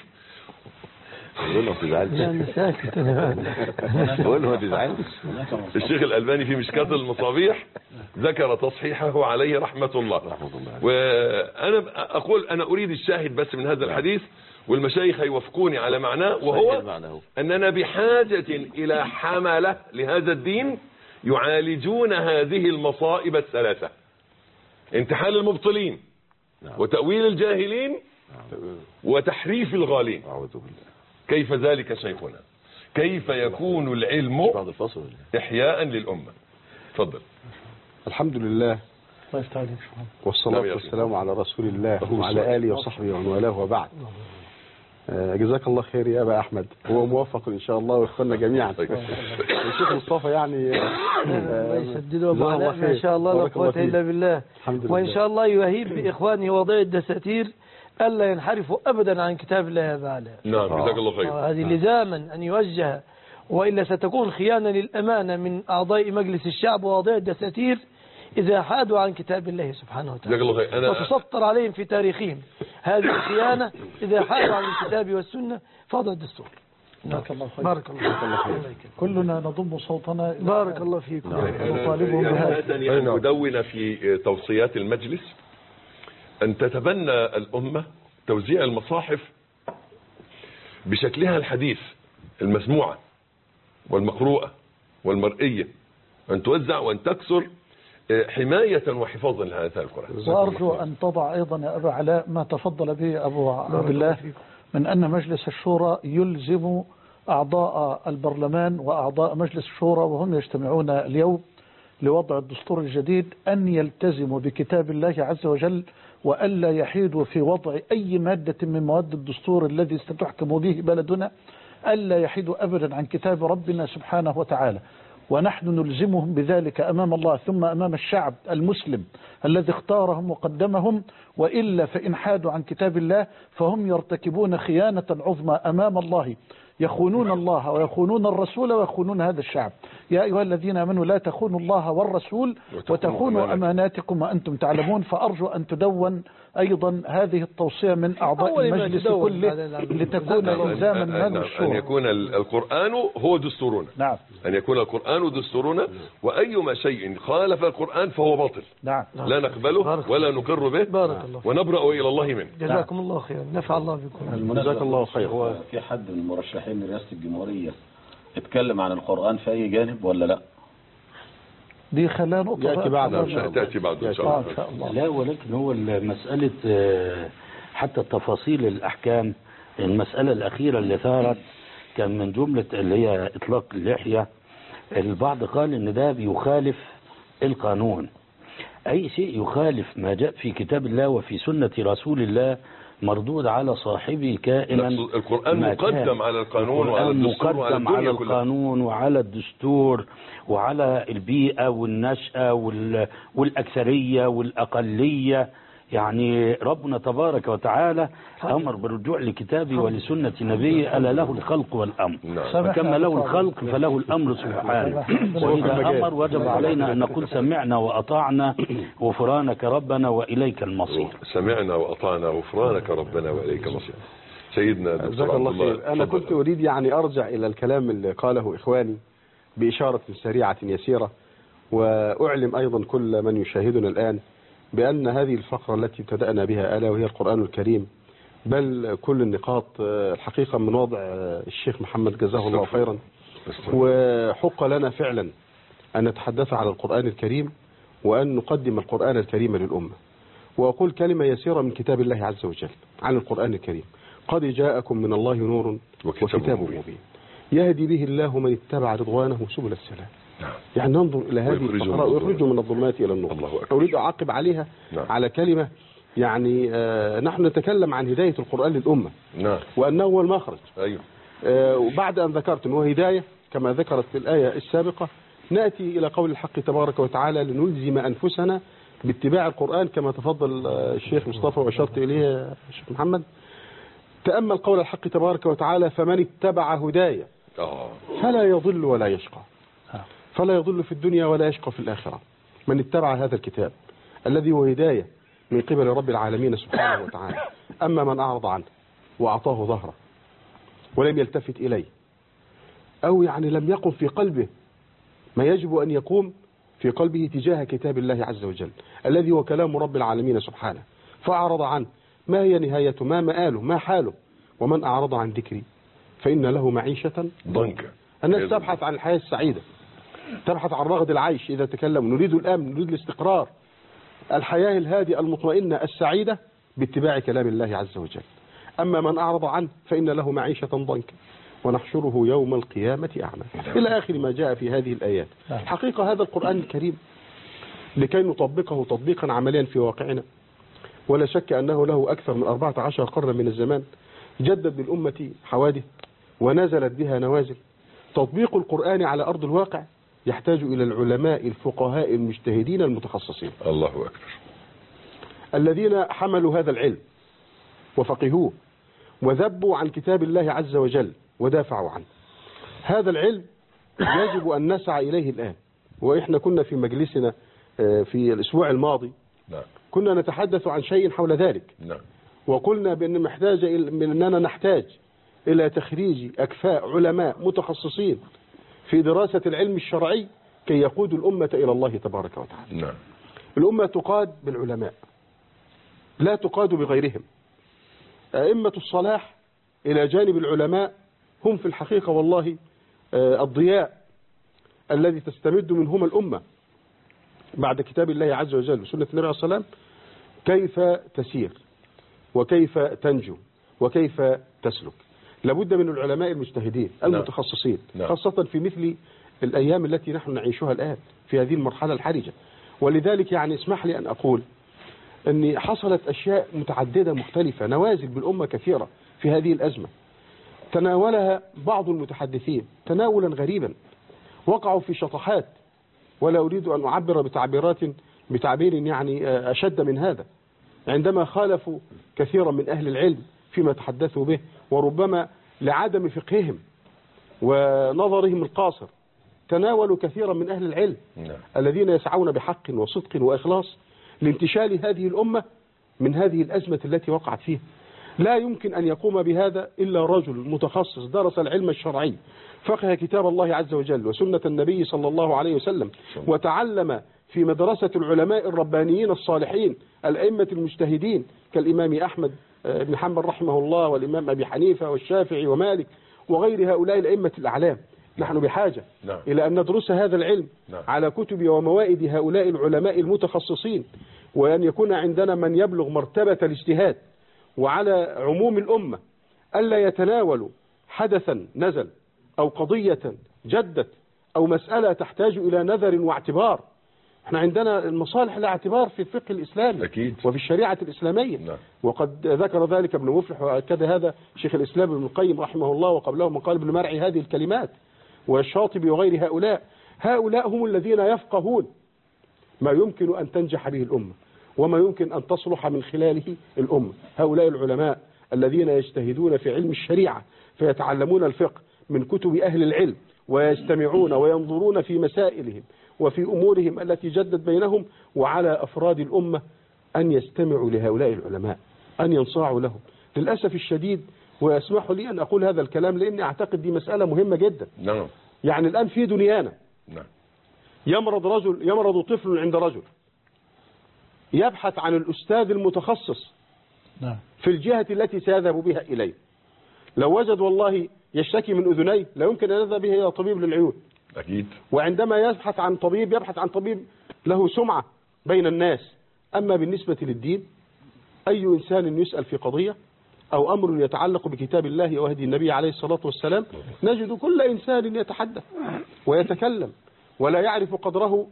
الشيخ الألباني في مشكاة المصابيح ذكر تصحيحه عليه رحمة الله. وأنا أقول أنا أريد الشاهد بس من هذا الحديث، والمشايخ يوافقوني على معناه، وهو أننا بحاجة إلى حملة لهذا الدين يعالجون هذه المصائب الثلاثة: انتحال المبطلين وتأويل الجاهلين وتحريف الغالين. كيف ذلك شيخنا؟ كيف يكون العلم إحياء للأمة؟ تفضل. الحمد لله والصلاة والسلام على رسول الله وعلى آله وصحبه ومن والاه، وبعد. جزاك الله خير يا أبا أحمد، هو موفق إن شاء الله وإخواننا جميعا. الشيخ مصطفى يعني الله يسدده ما شاء الله لا قوة إلا بالله، وإن شاء الله يهيب بإخوانه وضع الدساتير ألا ينحرفوا أبدا عن كتاب الله يا بعلا. نعم جزاك الله خير. هذه لزاما أن يوجه، وإلا ستكون خيانة للأمانة من أعضاء مجلس الشعب ووضع الدساتير إذا حادوا عن كتاب الله سبحانه وتعالى، أنا... وتسطر عليهم في تاريخهم هذه الخيانة إذا حادوا عن الكتاب والسنة فوضع الدستور. بارك الله فيك. بارك الله فيك. كلنا نضم صوتنا. بارك الله فيكم. نطالبهم بهذا. أن ندون في توصيات المجلس أن تتبنى الأمة توزيع المصاحف بشكلها الحديث، المسموعة والمقروءة والمرئية، أن توزع وأن تكسر حماية وحفاظا لهذا القرآن. وأرجو أن تضع أيضا يا أبا علاء ما تفضل به أبو عبد الله من أن مجلس الشورى يلزم أعضاء البرلمان وأعضاء مجلس الشورى وهم يجتمعون اليوم لوضع الدستور الجديد أن يلتزموا بكتاب الله عز وجل، وألا يحيدوا في وضع أي مادة من مواد الدستور الذي ستحكم به بلدنا، ألا يحيدوا أبدا عن كتاب ربنا سبحانه وتعالى. ونحن نلزمهم بذلك أمام الله ثم أمام الشعب المسلم الذي اختارهم وقدمهم، وإلا فإن حادوا عن كتاب الله فهم يرتكبون خيانة عظمى أمام الله يخونون الله ويخونون الرسول ويخونون هذا الشعب. يا أيها الذين آمنوا لا تخونوا الله والرسول وتخونوا أماناتكم وأنتم تعلمون. فأرجو أن تدون أيضا هذه التوصية من أعضاء المجلس كله لتكون إلزاما من هذا الشورى. أن يكون القرآن هو دستورنا. نعم. أن يكون القرآن دستورنا، وأيما شيء خالف القرآن فهو باطل. نعم. لا نقبله ولا نقر به ونبرأ إلى الله منه. جزاكم الله خيرا، نفع الله بكم. جزاك الله خير. هو في حد من المرشحين لرئاسة الجمهورية اتكلم عن القرآن في أي جانب ولا لا؟ دي خلينا نقطة يأتي بعد تأتي بعد إن شاء الله. لا ولكن هو مسألة حتى تفاصيل الأحكام. المسألة الأخيرة اللي ثارت كان من جملة اللي هي إطلاق اللحية. البعض قال إن ده بيخالف القانون. أي شيء يخالف ما جاء في كتاب الله وفي سنة رسول الله مردود على صاحبه كائنا. القرآن مقدم على القانون وعلى الدستور مقدم على القانون وعلى الدستور وعلى البيئة والنشأة والأكثرية والأقلية. يعني ربنا تبارك وتعالى أمر بالرجوع لكتابه ولسنة نبيه. ألا له الخلق والأمر، فكما له الخلق فله الأمر سبحانه. وإذا أمر وجب علينا أن نقول سمعنا وأطعنا غفرانك ربنا وإليك المصير. سمعنا وأطعنا غفرانك ربنا وإليك المصير. سيدنا جزاك الله خير. أنا كنت أريد يعني أرجع إلى الكلام اللي قاله إخواني بإشارة سريعة يسيرة، وأعلم أيضا كل من يشاهدنا الآن بأن هذه الفقرة التي ابتدأنا بها ألا وهي القرآن الكريم، بل كل النقاط الحقيقة من وضع الشيخ محمد جزاه الله خيرا. وحق لنا فعلا أن نتحدث على القرآن الكريم وأن نقدم القرآن الكريم للأمة. وأقول كلمة يسيرة من كتاب الله عز وجل عن القرآن الكريم: قد جاءكم من الله نور وكتاب مبين يهدي به الله من اتبع رضوانه سبل السلام. يعني ننظر إلى هذه الفقرة ويخرجوا من الظلمات إلى النور. أريد أعقب عليها نعم. على كلمة يعني آه نحن نتكلم عن هداية القرآن للأمة نعم. وأنه هو المخرج. أيوه. آه وبعد أن ذكرت أنه هداية كما ذكرت في الآية السابقة، نأتي إلى قول الحق تبارك وتعالى: لنلزم أنفسنا باتباع القرآن، كما تفضل الشيخ مصطفى وأشرت إليه الشيخ محمد. تأمل قول الحق تبارك وتعالى: فمن اتبع هدايا فلا يضل ولا يشقى. فلا يضل في الدنيا ولا يشقى في الآخرة من اتبع هذا الكتاب الذي هو هداية من قبل رب العالمين سبحانه وتعالى. أما من أعرض عنه وأعطاه ظهره ولم يلتفت إليه، أو يعني لم يقم في قلبه ما يجب أن يقوم في قلبه تجاه كتاب الله عز وجل الذي هو كلام رب العالمين سبحانه، فأعرض عنه، ما هي نهايته؟ ما مآله؟ ما حاله؟ ومن أعرض عن ذكري فإن له معيشة ضنكا. الناس تبحث عن الحياة السعيدة، تبحث عن رغد العيش. إذا تكلم نريد الأمن، نريد الاستقرار، الحياة الهادئة المطمئنة السعيدة باتباع كلام الله عز وجل. أما من أعرض عنه فإن له معيشة ضنكا ونحشره يوم القيامة أعمى، إلى آخر ما جاء في هذه الآيات. حقيقة هذا القرآن الكريم لكي نطبقه تطبيقا عمليا في واقعنا، ولا شك أنه له أكثر من أربعة عشر قرنا من الزمان، جدد للأمة حوادث ونزلت بها نوازل. تطبيق القرآن على أرض الواقع يحتاج إلى العلماء الفقهاء المجتهدين المتخصصين، الله أكبر، الذين حملوا هذا العلم وفقهوه وذبوا عن كتاب الله عز وجل ودافعوا عنه. هذا العلم يجب أن نسعى إليه الآن. وإحنا كنا في مجلسنا في الأسبوع الماضي كنا نتحدث عن شيء حول ذلك، وقلنا بأن محتاج أننا نحتاج إلى تخريج أكفاء علماء متخصصين في دراسة العلم الشرعي كي يقودوا الأمة إلى الله تبارك وتعالى. نعم. الأمة تقاد بالعلماء لا تقاد بغيرهم. أئمة الصلاح إلى جانب العلماء هم في الحقيقة والله الضياء الذي تستمد منهما الأمة بعد كتاب الله عز وجل وسنة النبي عليه الصلاة والسلام، كيف تسير وكيف تنجو وكيف تسلك. لابد من العلماء المجتهدين المتخصصين، نعم. خاصة في مثل الأيام التي نحن نعيشها الآن في هذه المرحلة الحرجة. ولذلك يعني اسمح لي أن أقول أن حصلت أشياء متعددة مختلفة، نوازل بالأمة كثيرة في هذه الأزمة تناولها بعض المتحدثين تناولا غريبا، وقعوا في شطحات ولا أريد أن أعبر بتعبيرات بتعبير يعني أشد من هذا، عندما خالفوا كثيرا من أهل العلم فيما تحدثوا به، وربما لعدم فقههم ونظرهم القاصر تناولوا كثيرا من أهل العلم الذين يسعون بحق وصدق وإخلاص لانتشال هذه الأمة من هذه الأزمة التي وقعت فيها. لا يمكن أن يقوم بهذا إلا رجل متخصص درس العلم الشرعي، فقه كتاب الله عز وجل وسنة النبي صلى الله عليه وسلم، وتعلم في مدرسة العلماء الربانيين الصالحين الأئمة المجتهدين كالإمام أحمد بن حنبل رحمه الله والإمام أبي حنيفة والشافعي ومالك وغير هؤلاء الأئمة الأعلام. نحن بحاجة نعم. إلى أن ندرس هذا العلم نعم. على كتب وموائد هؤلاء العلماء المتخصصين، وأن يكون عندنا من يبلغ مرتبة الاجتهاد، وعلى عموم الأمة ألا يتناولوا حدثا نزل أو قضية جدت أو مسألة تحتاج إلى نذر واعتبار. احنا عندنا المصالح الاعتبار في الفقه الإسلامي أكيد. وفي الشريعة الإسلامية. نعم. وقد ذكر ذلك ابن مفلح وأكد هذا شيخ الإسلام ابن القيم رحمه الله، وقبله من قال ابن مرعي هذه الكلمات، والشاطبي وغير هؤلاء. هؤلاء هم الذين يفقهون ما يمكن أن تنجح به الأمة وما يمكن أن تصلح من خلاله الأمة. هؤلاء العلماء الذين يجتهدون في علم الشريعة فيتعلمون الفقه من كتب أهل العلم ويستمعون وينظرون في مسائلهم وفي أمورهم التي جدت بينهم، وعلى أفراد الأمة أن يستمعوا لهؤلاء العلماء، أن ينصاعوا لهم. للأسف الشديد، ويسمحوا لي أن أقول هذا الكلام لأني أعتقد دي مسألة مهمة جدا. نعم. يعني الآن في دنيانا نعم. يمرض رجل يمرض طفل عند رجل يبحث عن الأستاذ المتخصص نعم. في الجهة التي سيذهب بها إليه. لو وجد والله يشتكي من أذنيه لا يمكن أن يذهب به إلى طبيب للعيون. أكيد. وعندما يبحث عن طبيب يبحث عن طبيب له سمعة بين الناس. أما بالنسبة للدين، أي إنسان يسأل في قضية أو أمر يتعلق بكتاب الله وهدي النبي عليه الصلاة والسلام، نجد كل إنسان يتحدث ويتكلم ولا يعرف قدره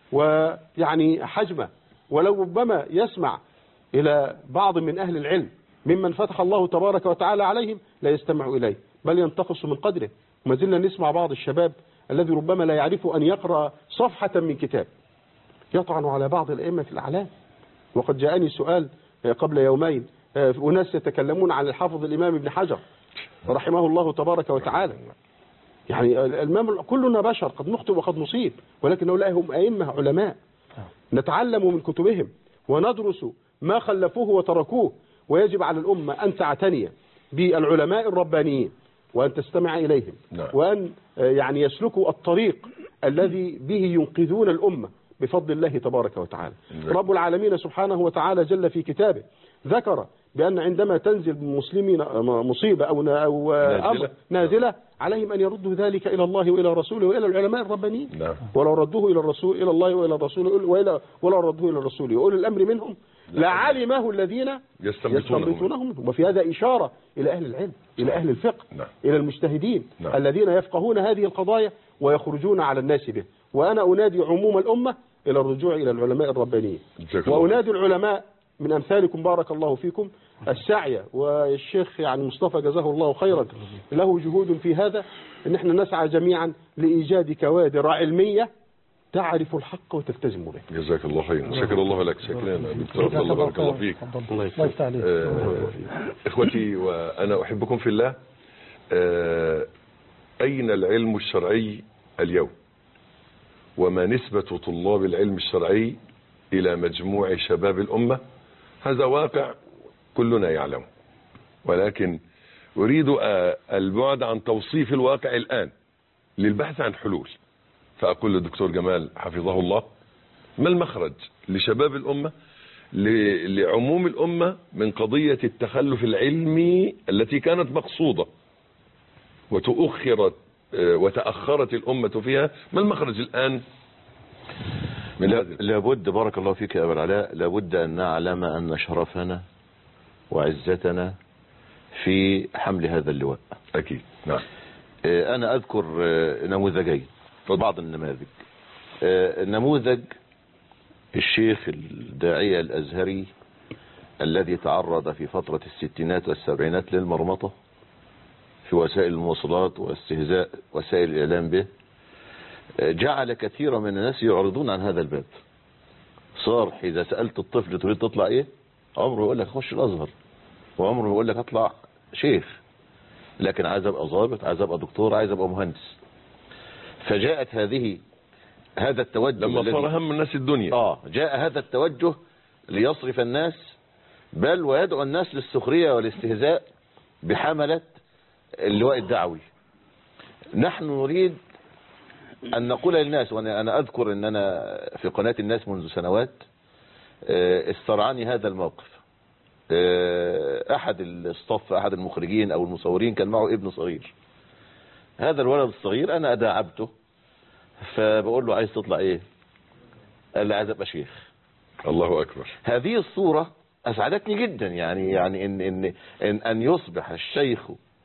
ويعني حجمه، ولو ربما يسمع إلى بعض من أهل العلم ممن فتح الله تبارك وتعالى عليهم لا يستمع إليه، بل ينتقص من قدره. وما زلنا نسمع بعض الشباب الذي ربما لا يعرف أن يقرأ صفحة من كتاب يطعن على بعض الأئمة الأعلام. وقد جاءني سؤال قبل يومين، أناس يتكلمون عن الحافظ الإمام ابن حجر رحمه الله تبارك وتعالى. يعني الإمام كلنا بشر قد نخطئ وقد نصيب، ولكن هؤلاء هم أئمة علماء نتعلم من كتبهم وندرس ما خلفوه وتركوه. ويجب على الأمة أن تعتني بالعلماء الربانيين وأن تستمع إليهم. نعم. وأن يعني يسلكوا الطريق الذي به ينقذون الأمة بفضل الله تبارك وتعالى. نعم. رب العالمين سبحانه وتعالى جل في كتابه ذكر بأن عندما تنزل بالمسلمين مصيبة أو أو أمر نازلة عليهم أن يردوا ذلك إلى الله وإلى رسوله وإلى العلماء الربانيين. نعم. ولو ردوه إلى الرسول إلى الله وإلى الرسول وإلى ولو ردوه إلى الرسول وأولي الأمر منهم لعلمه الذين يستنبطونه منهم. وفي هذا إشارة إلى أهل العلم، إلى أهل الفقه. نعم. إلى المجتهدين. نعم. الذين يفقهون هذه القضايا ويخرجون على الناس به. وأنا أنادي عموم الأمة إلى الرجوع إلى العلماء الربانيين، وأنادي العلماء من أمثالكم بارك الله فيكم السعي، والشيخ يعني مصطفى جزاه الله خيرا له جهود في هذا، ان احنا نسعى جميعا لإيجاد كوادر علمية تعرف الحق وتلتزم به. جزاك الله خيرا. شكر الله لك. شكرا دكتور الله بارك الله فيك. الله يفتح عليك. آه اخوتي وانا احبكم في الله، آه اين العلم الشرعي اليوم؟ وما نسبة طلاب العلم الشرعي الى مجموع شباب الامة؟ هذا واقع كلنا يعلم، ولكن أريد البعد عن توصيف الواقع الآن للبحث عن حلول. فأقول للدكتور جمال حفظه الله، ما المخرج لشباب الأمة، لعموم الأمة، من قضية التخلف العلمي التي كانت مقصودة وتؤخرت وتأخرت الأمة فيها؟ ما المخرج الآن من لا لابد بارك الله فيك يا أبا العلاء، لابد أن نعلم أن شرفنا وعزتنا في حمل هذا اللواء. أكيد. نعم. أنا أذكر نموذجين، بعض النماذج. نموذج الشيخ الداعية الأزهري الذي تعرض في فترة الستينات والسبعينات للمرمطة في وسائل المواصلات واستهزاء وسائل الإعلام به، جعل كثيرا من الناس يعرضون عن هذا الباب. صار إذا سألت الطفل تريد تطلع إيه، عمره يقول لك خش الأزهر، وعمره يقول لك أطلع شيخ. لكن عايز ابقى ضابط، عايز ابقى دكتور، عايز ابقى مهندس. فجاءت هذه هذا التوجه لما الذي- صار هم الناس الدنيا. اه جاء هذا التوجه ليصرف الناس بل ويدعو الناس للسخرية والاستهزاء بحملة اللواء الدعوي. نحن نريد أن نقول للناس، وأنا أنا أذكر أن أنا في قناة الناس منذ سنوات آه، استرعني هذا الموقف. آه، أحد الصف، أحد المخرجين أو المصورين كان معه ابن صغير. هذا الولد الصغير أنا أداعبته، فبقول له عايز تطلع إيه؟ قال لي عايز أبقى شيخ. الله أكبر. هذه الصورة أسعدتني جدا، يعني يعني إن إن إن أن يصبح الشيخ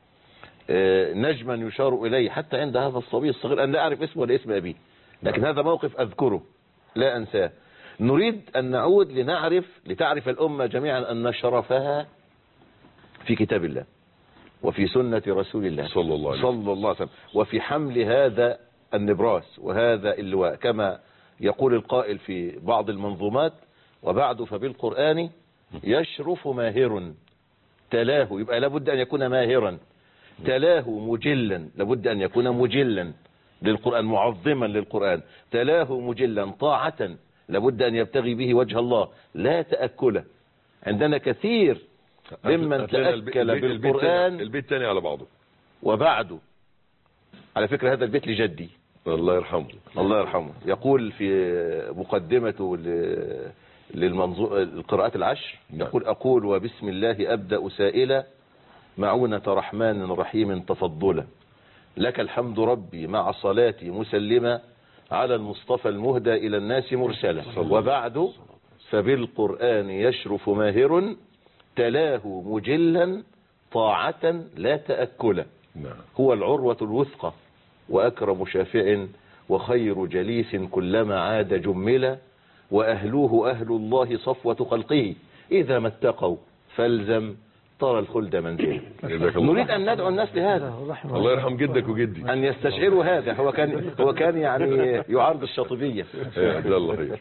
آه، نجما يشار إليه حتى عند هذا الصبي الصغير. أنا لا أعرف اسمه ولا اسم أبيه، لكن هذا موقف أذكره لا أنساه. نريد أن نعود لنعرف لتعرف الأمة جميعا أن شرفها في كتاب الله وفي سنة رسول الله صلى الله عليه وسلم. صلى الله عليه وسلم، وفي حمل هذا النبراس وهذا اللواء، كما يقول القائل في بعض المنظومات: وبعد فبالقرآن يشرف ماهر تلاه. يبقى لابد أن يكون ماهرا، تلاه مجلا، لابد أن يكون مجلا للقرآن، معظما للقرآن، تلاه مجلا، طاعة، لابد أن يبتغي به وجه الله، لا تأكله. عندنا كثير ممن تأكل بالقرآن. البيت تاني على بعضه. وبعده، على فكرة هذا البيت لجدي الله يرحمه، الله يرحمه، يقول في مقدمته للمنظور القراءات العشر، يقول: أقول وبسم الله أبدأ سائلا معونة رحمن رحيم تفضلا، لك الحمد ربي مع صلاتي مسلما على المصطفى المهدى إلى الناس مرسلا، وبعد فبالقرآن يشرف ماهر تلاه مجلا طاعة لا تأكلا، هو العروة الوثقى وأكرم شافع وخير جليس كلما عاد جملا، وأهلوه أهل الله صفوة خلقه إذا ما اتقوا فالزم ترى الخلد منزلا. نريد أن ندعو الناس لهذا. الله يرحم جدك وجدي، أن يستشعروا هذا. هو كان هو كان يعني يعارض الشاطبية. الله خير.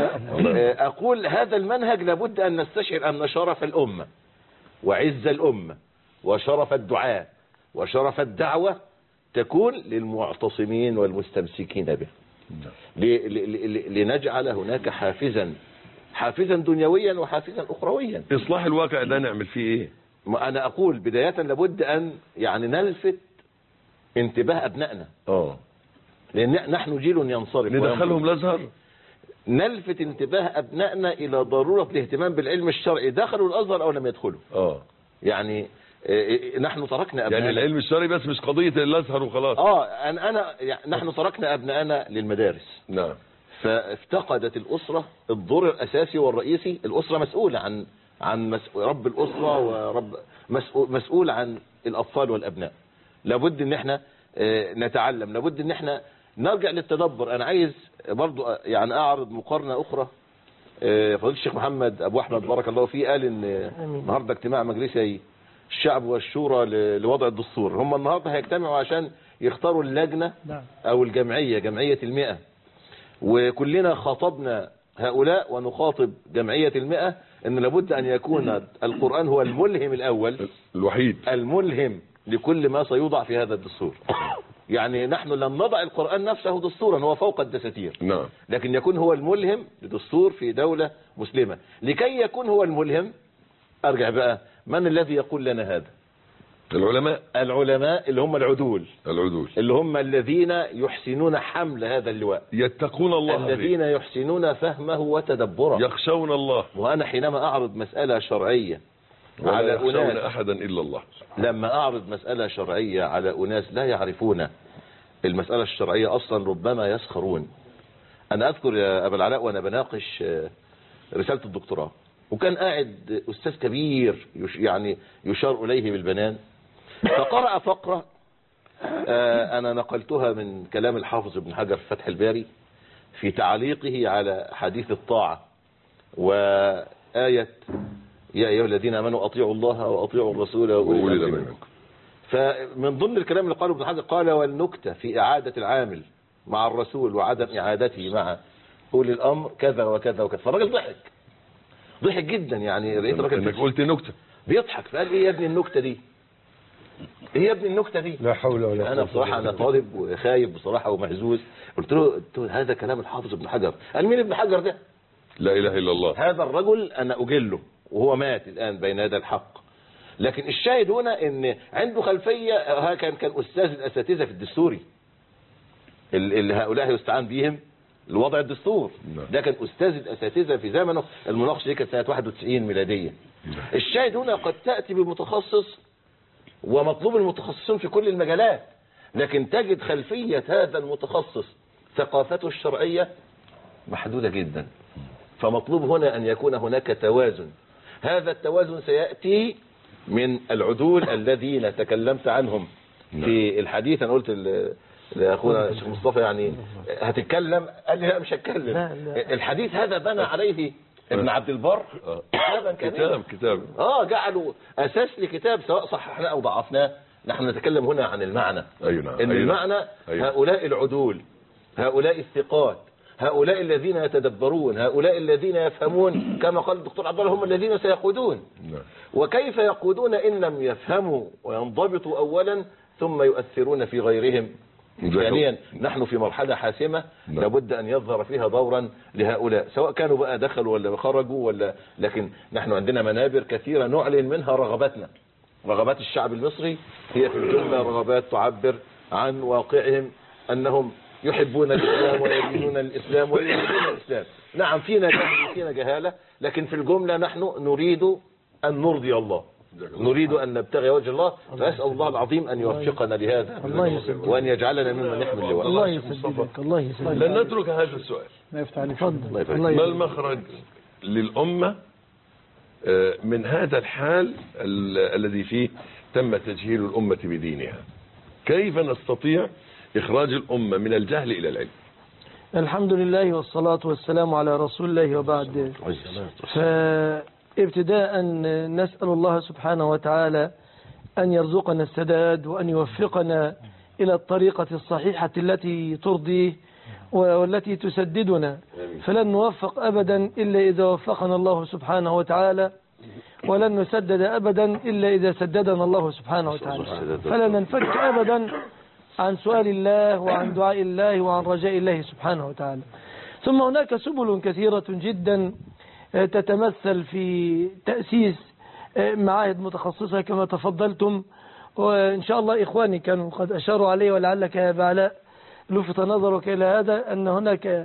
أقول هذا المنهج لابد أن نستشعر أن شرف الأمة وعز الأمة وشرف الدعاء وشرف الدعوة تكون للمعتصمين والمستمسكين به، لنجعل هناك حافزا حافزا دنيويا وحافزا أخرويا. إصلاح الواقع ده نعمل فيه إيه؟ أنا أقول بداية لابد أن يعني نلفت انتباه أبنائنا، اه لأن نحن جيل ينصرف، ندخلهم الأزهر، نلفت انتباه أبنائنا إلى ضرورة الاهتمام بالعلم الشرعي، دخلوا الأزهر أو لم يدخلوا. اه يعني إيه نحن تركنا أبنائنا، يعني العلم الشرعي بس مش قضية الأزهر وخلاص. اه أنا, أنا يعني نحن تركنا أبنائنا للمدارس. نعم. فافتقدت الأسرة الدور الأساسي والرئيسي. الأسرة مسؤولة عن عن مسؤول رب الأسرة ورب مسؤول, مسؤول عن الأطفال والأبناء. لابد ان احنا نتعلم، لابد ان احنا نرجع للتدبر. انا عايز برضو يعني اعرض مقارنة اخرى. فضيلة الشيخ محمد ابو احمد بارك الله فيه قال ان النهارده اجتماع مجلسي الشعب والشورى لوضع الدستور، هم النهارده هيجتمعوا عشان يختاروا اللجنة او الجمعية، جمعية المئة، وكلنا خاطبنا هؤلاء ونخاطب جمعية المئة ان لابد ان يكون القرآن هو الملهم الاول الوحيد الملهم لكل ما سيوضع في هذا الدستور. يعني نحن لم نضع القرآن نفسه دستورا، هو فوق الدساتير، نعم، لكن يكون هو الملهم لدستور في دولة مسلمة. لكي يكون هو الملهم، ارجع بقى، من الذي يقول لنا هذا؟ العلماء. العلماء اللي هم العدول العدول اللي هم الذين يحسنون حمل هذا اللواء، يتقون الله، الذين يحسنون فهمه وتدبره، يخشون الله. وأنا حينما أعرض مسألة شرعية ولا على يخشون أناس أحدا إلا الله، لما أعرض مسألة شرعية على أناس لا يعرفون المسألة الشرعية أصلا ربما يسخرون. أنا أذكر يا أبا العلاء وأنا بناقش رسالة الدكتوراه، وكان قاعد أستاذ كبير يعني يشار إليه بالبنان، فقرأ فقرة أنا نقلتها من كلام الحافظ ابن حجر في فتح الباري في تعليقه على حديث الطاعة وآية يا أيها الذين آمنوا أطيعوا الله وأطيعوا الرسول وأولي الأمر منكم. فمن ضمن الكلام اللي قاله ابن حجر قال: والنكتة في إعادة العامل مع الرسول وعدم إعادته مع أولي الأمر كذا وكذا وكذا. فالراجل ضحك ضحك جدا، يعني لقيت الراجل انك قلت نكتة بيضحك، فقال: إيه يا ابني النكتة دي؟ ايه يا ابني النكته دي؟ لا حول ولا قوة. انا بصراحه انا طالب وخايف بصراحه ومهزوز. قلت له قلت له هذا كلام الحافظ ابن حجر. قال مين ابن حجر ده؟ لا اله الا الله. هذا الرجل انا اجله وهو مات الان بين يدي الحق. لكن الشاهد هنا ان عنده خلفيه. ها كان كان استاذ الاساتذه في الدستوري اللي هؤلاء يستعان بهم لوضع الدستور. ده كان استاذ الاساتذه في زمنه. المناقشه دي كانت سنه واحد وتسعين ميلاديه. الشاهد هنا قد تاتي بمتخصص ومطلوب المتخصصون في كل المجالات، لكن تجد خلفيه هذا المتخصص ثقافته الشرعيه محدوده جدا. فمطلوب هنا ان يكون هناك توازن. هذا التوازن سياتي من العدول الذين تكلمت عنهم في الحديث. انا قلت لاخونا الشيخ مصطفى يعني هتتكلم، قال لي لا مش هتكلم. الحديث هذا بنى عليه ابن عبد البر كتابا كتاب كتاب اه جعلوا اساس لكتاب سواء صححناه او ضعفناه. نحن نتكلم هنا عن المعنى. أيوة نعم. ان أيوة. المعنى أيوة. هؤلاء العدول، هؤلاء الثقات، هؤلاء الذين يتدبرون، هؤلاء الذين يفهمون، كما قال الدكتور عبد الله هم الذين سيقودون. وكيف يقودون ان لم يفهموا وينضبطوا اولا ثم يؤثرون في غيرهم ثانيا. نحن في مرحلة حاسمة لابد أن يظهر فيها دورا لهؤلاء، سواء كانوا بقى دخلوا ولا خرجوا ولا. لكن نحن عندنا منابر كثيرة نعلن منها رغباتنا. رغبات الشعب المصري هي في الجملة رغبات تعبر عن واقعهم، أنهم يحبون الإسلام ويدينون الإسلام ويريدون الإسلام. نعم فينا جهل وفينا جهالة، لكن في الجملة نحن نريد أن نرضي الله، نريد أن نبتغي وجه الله. فأسأل الله العظيم أن يوفقنا لهذا وأن يجعلنا ممن يحمل لواء. الله يسددك. الله يسددك. لن نترك هذا السؤال. ما يفتح عليك. تفضل. ما المخرج للأمة من هذا الحال الذي فيه تم تجهيل الأمة بدينها؟ كيف نستطيع إخراج الأمة من الجهل إلى العلم؟ الحمد لله والصلاة والسلام على رسول الله وبعد. فابتداء نسأل الله سبحانه وتعالى أن يرزقنا السداد وأن يوفقنا إلى الطريقة الصحيحة التي ترضيه والتي تسددنا. فلن نوفق أبدا إلا إذا وفقنا الله سبحانه وتعالى، ولن نسدد أبدا إلا إذا سددنا الله سبحانه وتعالى. فلا ننفك أبدا عن سؤال الله وعن دعاء الله وعن رجاء الله سبحانه وتعالى. ثم هناك سبل كثيرة جدا تتمثل في تأسيس معاهد متخصصة كما تفضلتم، وإن شاء الله إخواني كانوا قد أشاروا عليه، ولعلك يا بعلاء لفت نظرك إلى هذا، أن هناك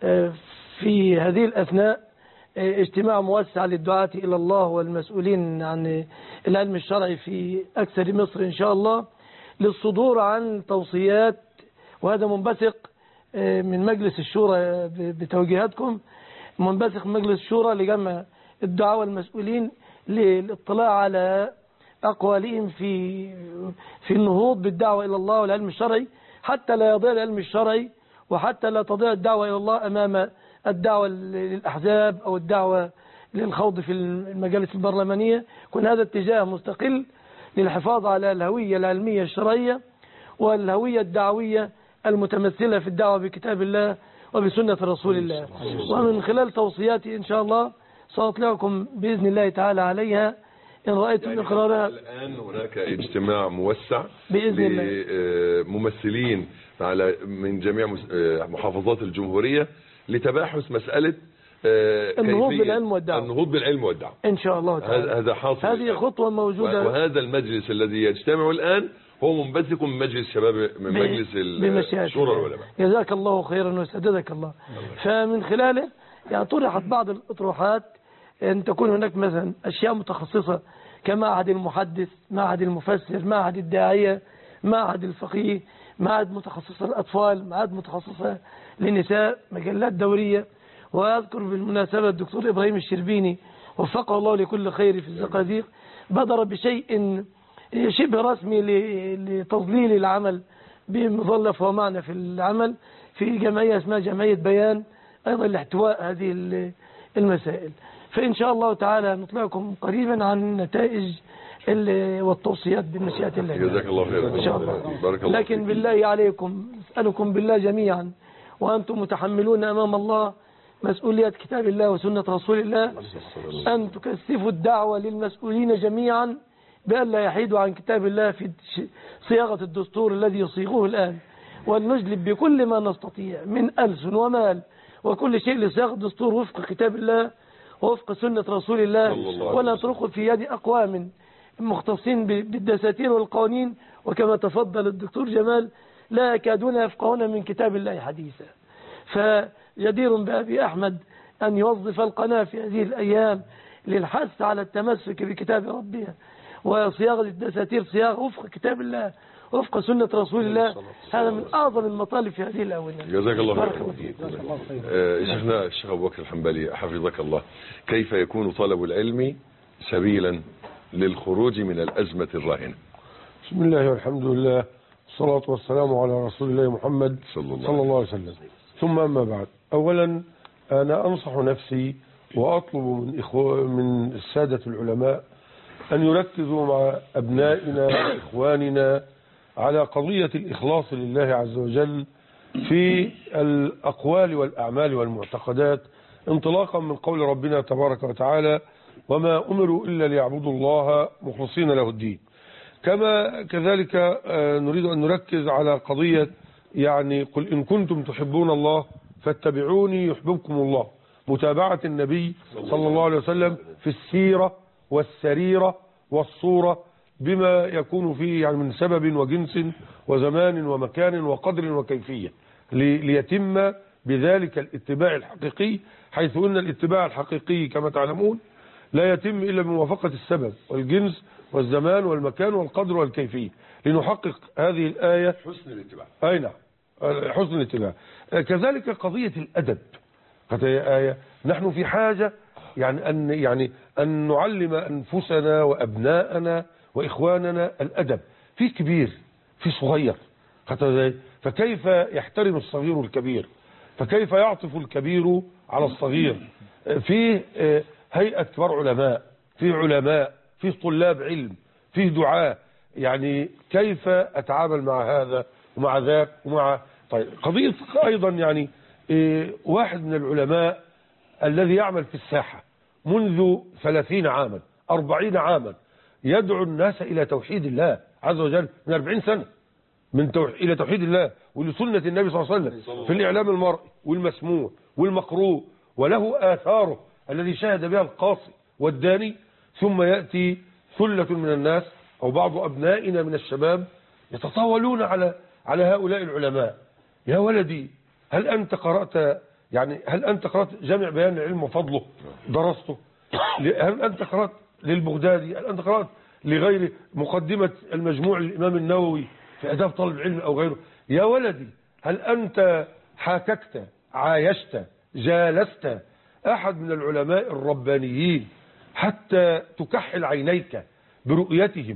في هذه الأثناء اجتماع موسع للدعاة إلى الله والمسؤولين عن العلم الشرعي في أكثر مصر إن شاء الله، للصدور عن توصيات، وهذا منبثق من مجلس الشورى بتوجيهاتكم، منبثق من مجلس الشورى لجمع الدعاة والمسؤولين للاطلاع على أقوالهم في في النهوض بالدعوة إلى الله والعلم الشرعي، حتى لا يضيع العلم الشرعي وحتى لا تضيع الدعوة إلى الله أمام الدعوة للأحزاب أو الدعوة للخوض في المجالس البرلمانية. يكون هذا اتجاه مستقل للحفاظ على الهوية العلمية الشرعية والهوية الدعوية المتمثلة في الدعوة بكتاب الله وبسنة رسول الله. ومن خلال توصياتي إن شاء الله سأطلعكم بإذن الله تعالى عليها إن رأيتم يعني إقرارها. الآن هناك اجتماع موسع بإذن الله ممثلين على من جميع محافظات الجمهورية لتباحث مسألة النهوض بالعلم والدعوة. النهوض بالعلم والدعوة إن شاء الله تعالى. هذا حاصل. هذه خطوة موجودة. وهذا المجلس الذي يجتمع الآن هو منبثق من مجلس شباب من مجلس الشورى العلماء. جزاك الله خيرا وسددك الله. فمن خلاله يعني طرحت بعض الأطروحات أن تكون هناك مثلا أشياء متخصصة كمعهد المحدث، معهد المفسر، معهد الداعية، معهد الفقيه، معهد متخصصة للأطفال، معهد متخصصة للنساء، مجلات دورية. وأذكر بالمناسبة الدكتور إبراهيم الشربيني وفقه الله لكل خير في الزقازيق بدر بشيء شبه رسمي لتضليل العمل بمظلف ومعنى في العمل في جمعية اسمها جمعية بيان أيضا لاحتواء هذه المسائل. فإن شاء الله تعالى نطلعكم قريبا عن نتائج والتوصيات بمشيئة الله. جزاك الله خيرا. إن شاء الله. بارك الله. لكن بالله عليكم أسألكم بالله جميعا وأنتم متحملون أمام الله مسؤولية كتاب الله وسنة رسول الله أن تكثفوا الدعوة للمسؤولين جميعا بأن لا يحيدوا عن كتاب الله في صياغة الدستور الذي يصيغوه الآن، وأن نجلب بكل ما نستطيع من ألسن ومال وكل شيء لصياغة الدستور وفق كتاب الله ووفق سنة رسول الله، ولا نتركه في يد أقوام مختصين بالدساتير والقوانين، وكما تفضل الدكتور جمال لا يكادون يفقهون من كتاب الله حديثا. فجدير بأبي أحمد أن يوظف القناة في هذه الأيام للحث على التمسك بكتاب ربها وصياغة الدساتير صياغة وفق كتاب الله وفق سنة رسول الله. هذا من أعظم المطالب في هذه الآونة. جزاك الله خير. آه شيخنا الشيخ أبو بكر الحنبلي حفظك الله، كيف يكون طلب العلم سبيلا للخروج من الأزمة الراهنة؟ بسم الله والحمد لله والصلاة والسلام على رسول الله محمد صلى الله عليه وسلم. ثم أما بعد، أولا أنا أنصح نفسي وأطلب من إخوة من السادة العلماء أن يركزوا مع أبنائنا وإخواننا على قضية الإخلاص لله عز وجل في الأقوال والأعمال والمعتقدات، انطلاقا من قول ربنا تبارك وتعالى: وما أمروا إلا ليعبدوا الله مخلصين له الدين. كما كذلك نريد أن نركز على قضية يعني قل إن كنتم تحبون الله فاتبعوني يحببكم الله، متابعة النبي صلى الله عليه وسلم في السيرة والسريرة والصورة بما يكون فيه يعني من سبب وجنس وزمان ومكان وقدر وكيفية، ليتم بذلك الاتباع الحقيقي، حيث أن الاتباع الحقيقي كما تعلمون لا يتم إلا بموافقة السبب والجنس والزمان والمكان والقدر والكيفية لنحقق هذه الآية حسن الاتباع. أي نعم، حسن الاتباع. كذلك قضية الأدب، هذه آية نحن في حاجة يعني أن يعني أن نعلم أنفسنا وأبناءنا وإخواننا الأدب، في كبير في صغير، فكيف يحترم الصغير الكبير، فكيف يعطف الكبير على الصغير، في هيئة كبار علماء، في علماء، في طلاب علم، في دعاء، يعني كيف أتعامل مع هذا ومع ذاك ومع طيب قضية أيضا يعني واحد من العلماء الذي يعمل في الساحة منذ ثلاثين عاما أربعين عاما يدعو الناس إلى توحيد الله عز وجل من أربعين سنة، من توح... إلى توحيد الله ولسنة النبي صلى الله عليه وسلم في الإعلام المرئي والمسموع والمقروء، وله آثاره الذي شاهد بها القاصي والداني. ثم يأتي ثلة من الناس أو بعض أبنائنا من الشباب يتطاولون على على هؤلاء العلماء. يا ولدي، هل أنت قرأت يعني هل أنت قرأت جامع بيان العلم وفضله درسته؟ هل أنت قرأت للبغدادي؟ هل أنت قرأت لغير مقدمة المجموع للإمام النووي في آداب طالب العلم أو غيره؟ يا ولدي، هل أنت حاككت عايشت جالست أحد من العلماء الربانيين حتى تكحل عينيك برؤيتهم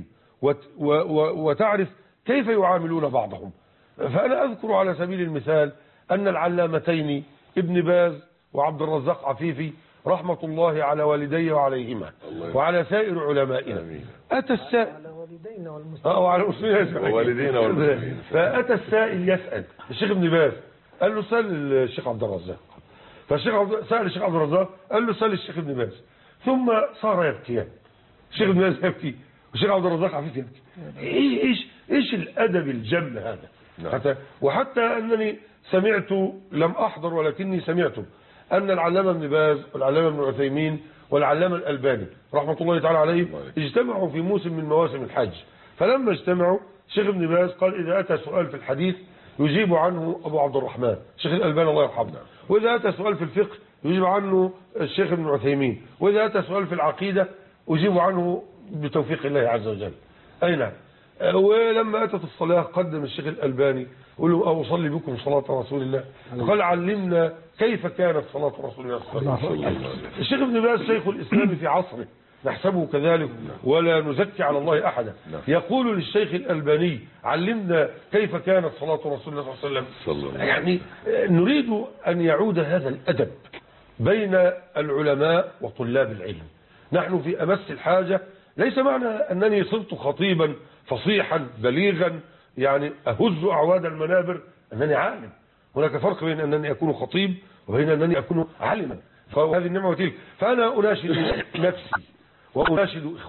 وتعرف كيف يعاملون بعضهم؟ فأنا أذكر على سبيل المثال أن العلامتين ابن باز وعبد الرزاق عفيفي رحمة الله على والدي وعليهما وعلى سائر علمائنا، أتى السائل وعلى والدينا والمسلمين، فأتى السائل يسأل الشيخ ابن باز، قال له سأل الشيخ عبد الرزاق، فالشيخ عبد... سأل الشيخ عبد الرزاق قال له سأل الشيخ ابن باز، ثم صار يبكيان، الشيخ ابن باز يبكي والشيخ عبد الرزاق عفيفي يبكي. ايش ايش الادب الجم هذا؟ حتى وحتى انني سمعت، لم احضر ولكني سمعت ان العلامه ابن باز والعلامه ابن عثيمين والعلامه الالباني رحمه الله تعالى عليهم اجتمعوا في موسم من مواسم الحج، فلما اجتمعوا الشيخ ابن باز قال اذا اتى سؤال في الحديث يجيب عنه ابو عبد الرحمن الشيخ الالباني الله يرحمه، واذا اتى سؤال في الفقه يجيب عنه الشيخ ابن عثيمين، واذا اتى سؤال في العقيده اجيب عنه بتوفيق الله عز وجل. اي نعم. ولما اتت الصلاه قدم الشيخ الالباني يقول له اوصلي بكم صلاه رسول الله، قال علمنا كيف كانت صلاه رسول الله صلى الله عليه وسلم. الشيخ ابن باز شيخ الاسلام في عصره نحسبه كذلك ولا نزكي على الله احدا، يقول للشيخ الالباني علمنا كيف كانت صلاه رسول الله صلى الله عليه وسلم. يعني نريد ان يعود هذا الادب بين العلماء وطلاب العلم. نحن في امس الحاجه، ليس معنى انني صرت خطيبا فصيحا بليغا يعني اهز اعواد المنابر انني عالم، هناك فرق بين انني اكون خطيب وبين انني اكون عالما، فهذه النعمه وتلك. فانا اناشد نفسي واناشد